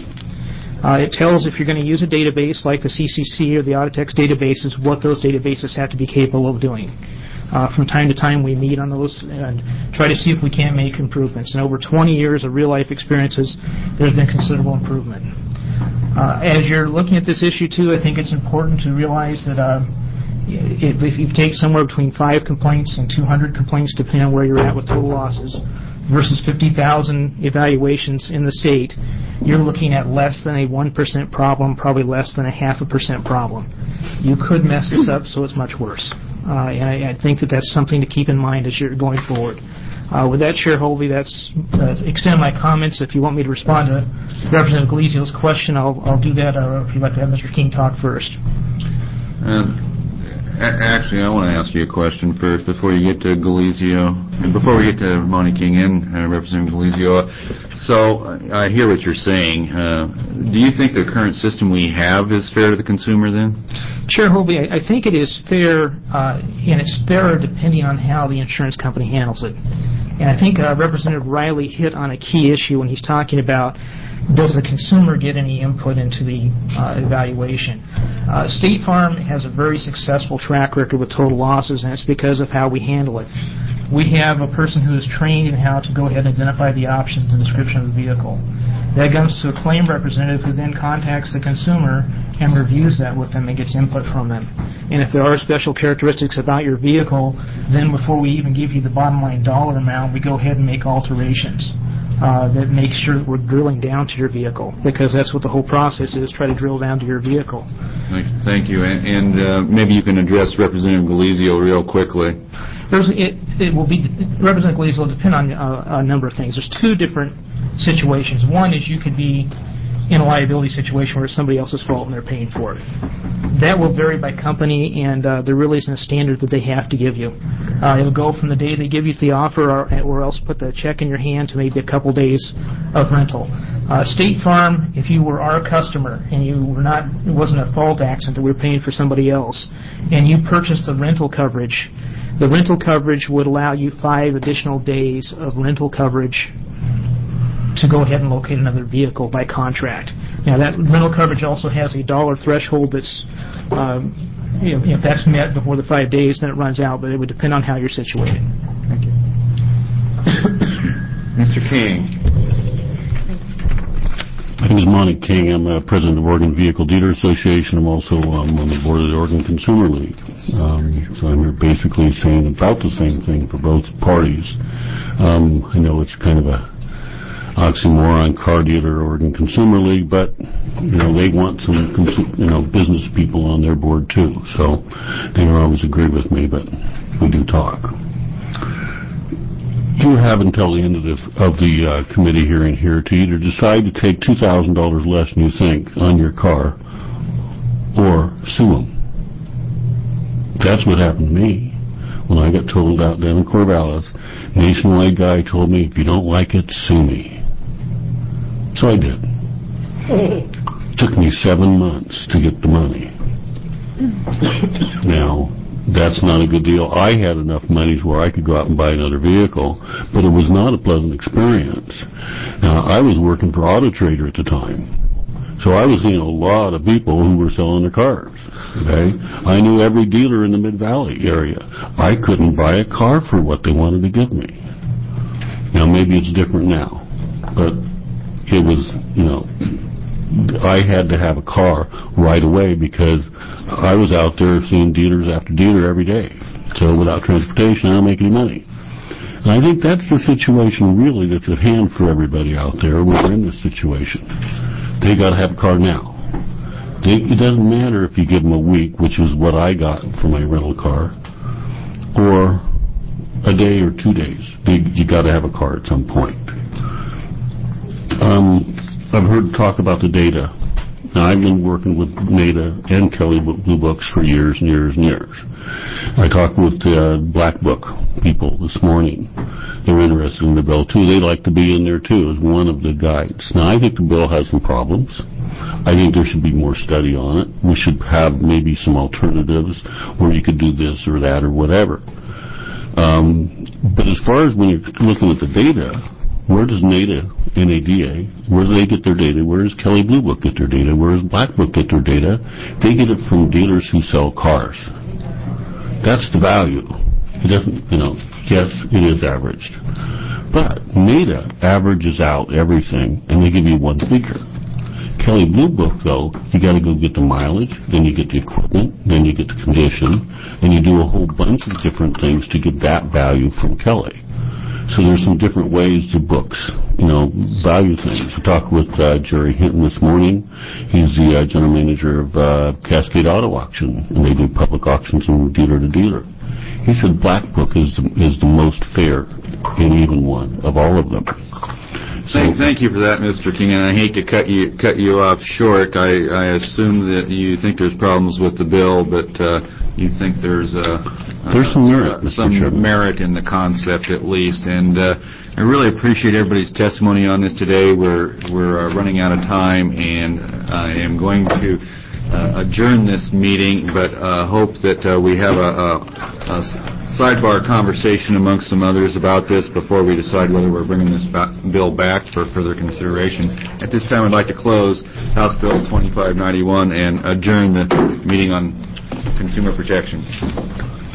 Speaker 16: Uh, it tells if you're going to use a database like the C C C or the Auditex databases, what those databases have to be capable of doing. Uh, from time to time, we meet on those and try to see if we can make improvements. And over twenty years of real-life experiences, there's been considerable improvement. Uh, as you're looking at this issue, too, I think it's important to realize that uh, if, if you take somewhere between five complaints and two hundred complaints, depending on where you're at with total losses, versus fifty thousand evaluations in the state, you're looking at less than a one percent problem, probably less than a half a percent problem. You could mess this up so it's much worse. Uh, and I, I think that that's something to keep in mind as you're going forward. Uh, with that, Chair Hovey, that's uh, extend my comments. If you want me to respond to Representative Galizio's question, I'll, I'll do that, or if you'd like to have Mister King talk first.
Speaker 1: Uh, Actually, I want to ask you a question first before you get to Galizio, before we get to Monty King and uh, Representative Galizio. So uh, I hear what you're saying. Uh, do you think the current system we have is fair to the consumer then?
Speaker 16: Chair Hovey, I, I think it is fair, uh, and it's fairer depending on how the insurance company handles it. And I think uh, Representative Riley hit on a key issue when he's talking about, does the consumer get any input into the uh, evaluation? Uh, State Farm has a very successful track record with total losses, and it's because of how we handle it. We have a person who is trained in how to go ahead and identify the options and description of the vehicle. That goes to a claim representative who then contacts the consumer and reviews that with them and gets input from them. And if there are special characteristics about your vehicle, then before we even give you the bottom line dollar amount, we go ahead and make alterations. Uh, that make sure that we're drilling down to your vehicle, because that's what the whole process is, try to drill down to your vehicle.
Speaker 1: Thank you. And, and uh, maybe you can address Representative Galizio real quickly.
Speaker 16: It, it will be, Representative Galizio will depend on uh, a number of things. There's two different situations. One is you could be in a liability situation where it's somebody else's fault and they're paying for it. That will vary by company, and uh, there really isn't a standard that they have to give you. Uh, it'll go from the day they give you the offer or, or else put the check in your hand to maybe a couple days of rental. Uh, State Farm, if you were our customer and you were not, it wasn't a fault accident that we were paying for somebody else, and you purchased the rental coverage, the rental coverage would allow you five additional days of rental coverage to go ahead and locate another vehicle by contract. Now, that rental coverage also has a dollar threshold that's, um, you know, if that's met before the five days, then it runs out, but it would depend on how you're situated. Thank you.
Speaker 1: Mister King.
Speaker 17: My name is Monty King. I'm uh, president of Oregon Vehicle Dealer Association. I'm also um, on the board of the Oregon Consumer League. Um, so I'm here basically saying about the same thing for both parties. Um, I know it's kind of a oxymoron, car dealer, Oregon Consumer League, but you know they want some consu- you know business people on their board too. So they don't always agree with me, but we do talk. You have until the end of the of the uh, committee hearing here to either decide to take two thousand dollars less than you think on your car, or sue them. That's what happened to me when I got totaled out down in Corvallis. Nationwide guy told me, if you don't like it, sue me. So I did. Took me seven months to get the money. Now, that's not a good deal. I had enough monies where I could go out and buy another vehicle, but it was not a pleasant experience. Now, I was working for Auto Trader at the time, so I was seeing a lot of people who were selling their cars. Okay, I knew every dealer in the Mid-Valley area. I couldn't buy a car for what they wanted to give me. Now, maybe it's different now, but it was, you know, I had to have a car right away because I was out there seeing dealers after dealer every day. So without transportation, I don't make any money. And I think that's the situation really that's at hand for everybody out there when we're in this situation. They got to have a car now. They, it doesn't matter if you give them a week, which is what I got for my rental car, or a day or two days. They, you got to have a car at some point. Um, I've heard talk about the data. Now, I've been working with NADA and Kelley Blue Books for years and years and years. I talked with uh, Black Book people this morning. They're interested in the bill, too. They'd like to be in there, too, as one of the guides. Now, I think the bill has some problems. I think there should be more study on it. We should have maybe some alternatives where you could do this or that or whatever. Um, but as far as when you're looking at the data, where does NADA, N A D A, where do they get their data? Where does Kelley Blue Book get their data? Where does Black Book get their data? They get it from dealers who sell cars. That's the value. It doesn't, you know, yes, it is averaged. But NADA averages out everything, and they give you one figure. Kelley Blue Book, though, you got to go get the mileage, then you get the equipment, then you get the condition, and you do a whole bunch of different things to get that value from Kelley. So there's some different ways to books, you know, value things. I talked with uh, Jerry Hinton this morning. He's the uh, general manager of uh, Cascade Auto Auction, and they do public auctions from dealer to dealer. He said Black Book is the, is the most fair and even one of all of them. So,
Speaker 1: thank, thank you for that, Mister King, and I hate to cut you cut you off short. I, I assume that you think there's problems with the bill, but uh, you think there's uh,
Speaker 17: there's some merit,
Speaker 1: uh, some merit in the concept at least. And uh, I really appreciate everybody's testimony on this today. We're we're uh, running out of time, and I am going to uh, adjourn this meeting, but uh, hope that uh, we have a, a, a sidebar conversation amongst some others about this before we decide whether we're bringing this ba- bill back for further consideration. At this time, I'd like to close House Bill twenty-five ninety-one and adjourn the meeting on consumer protection.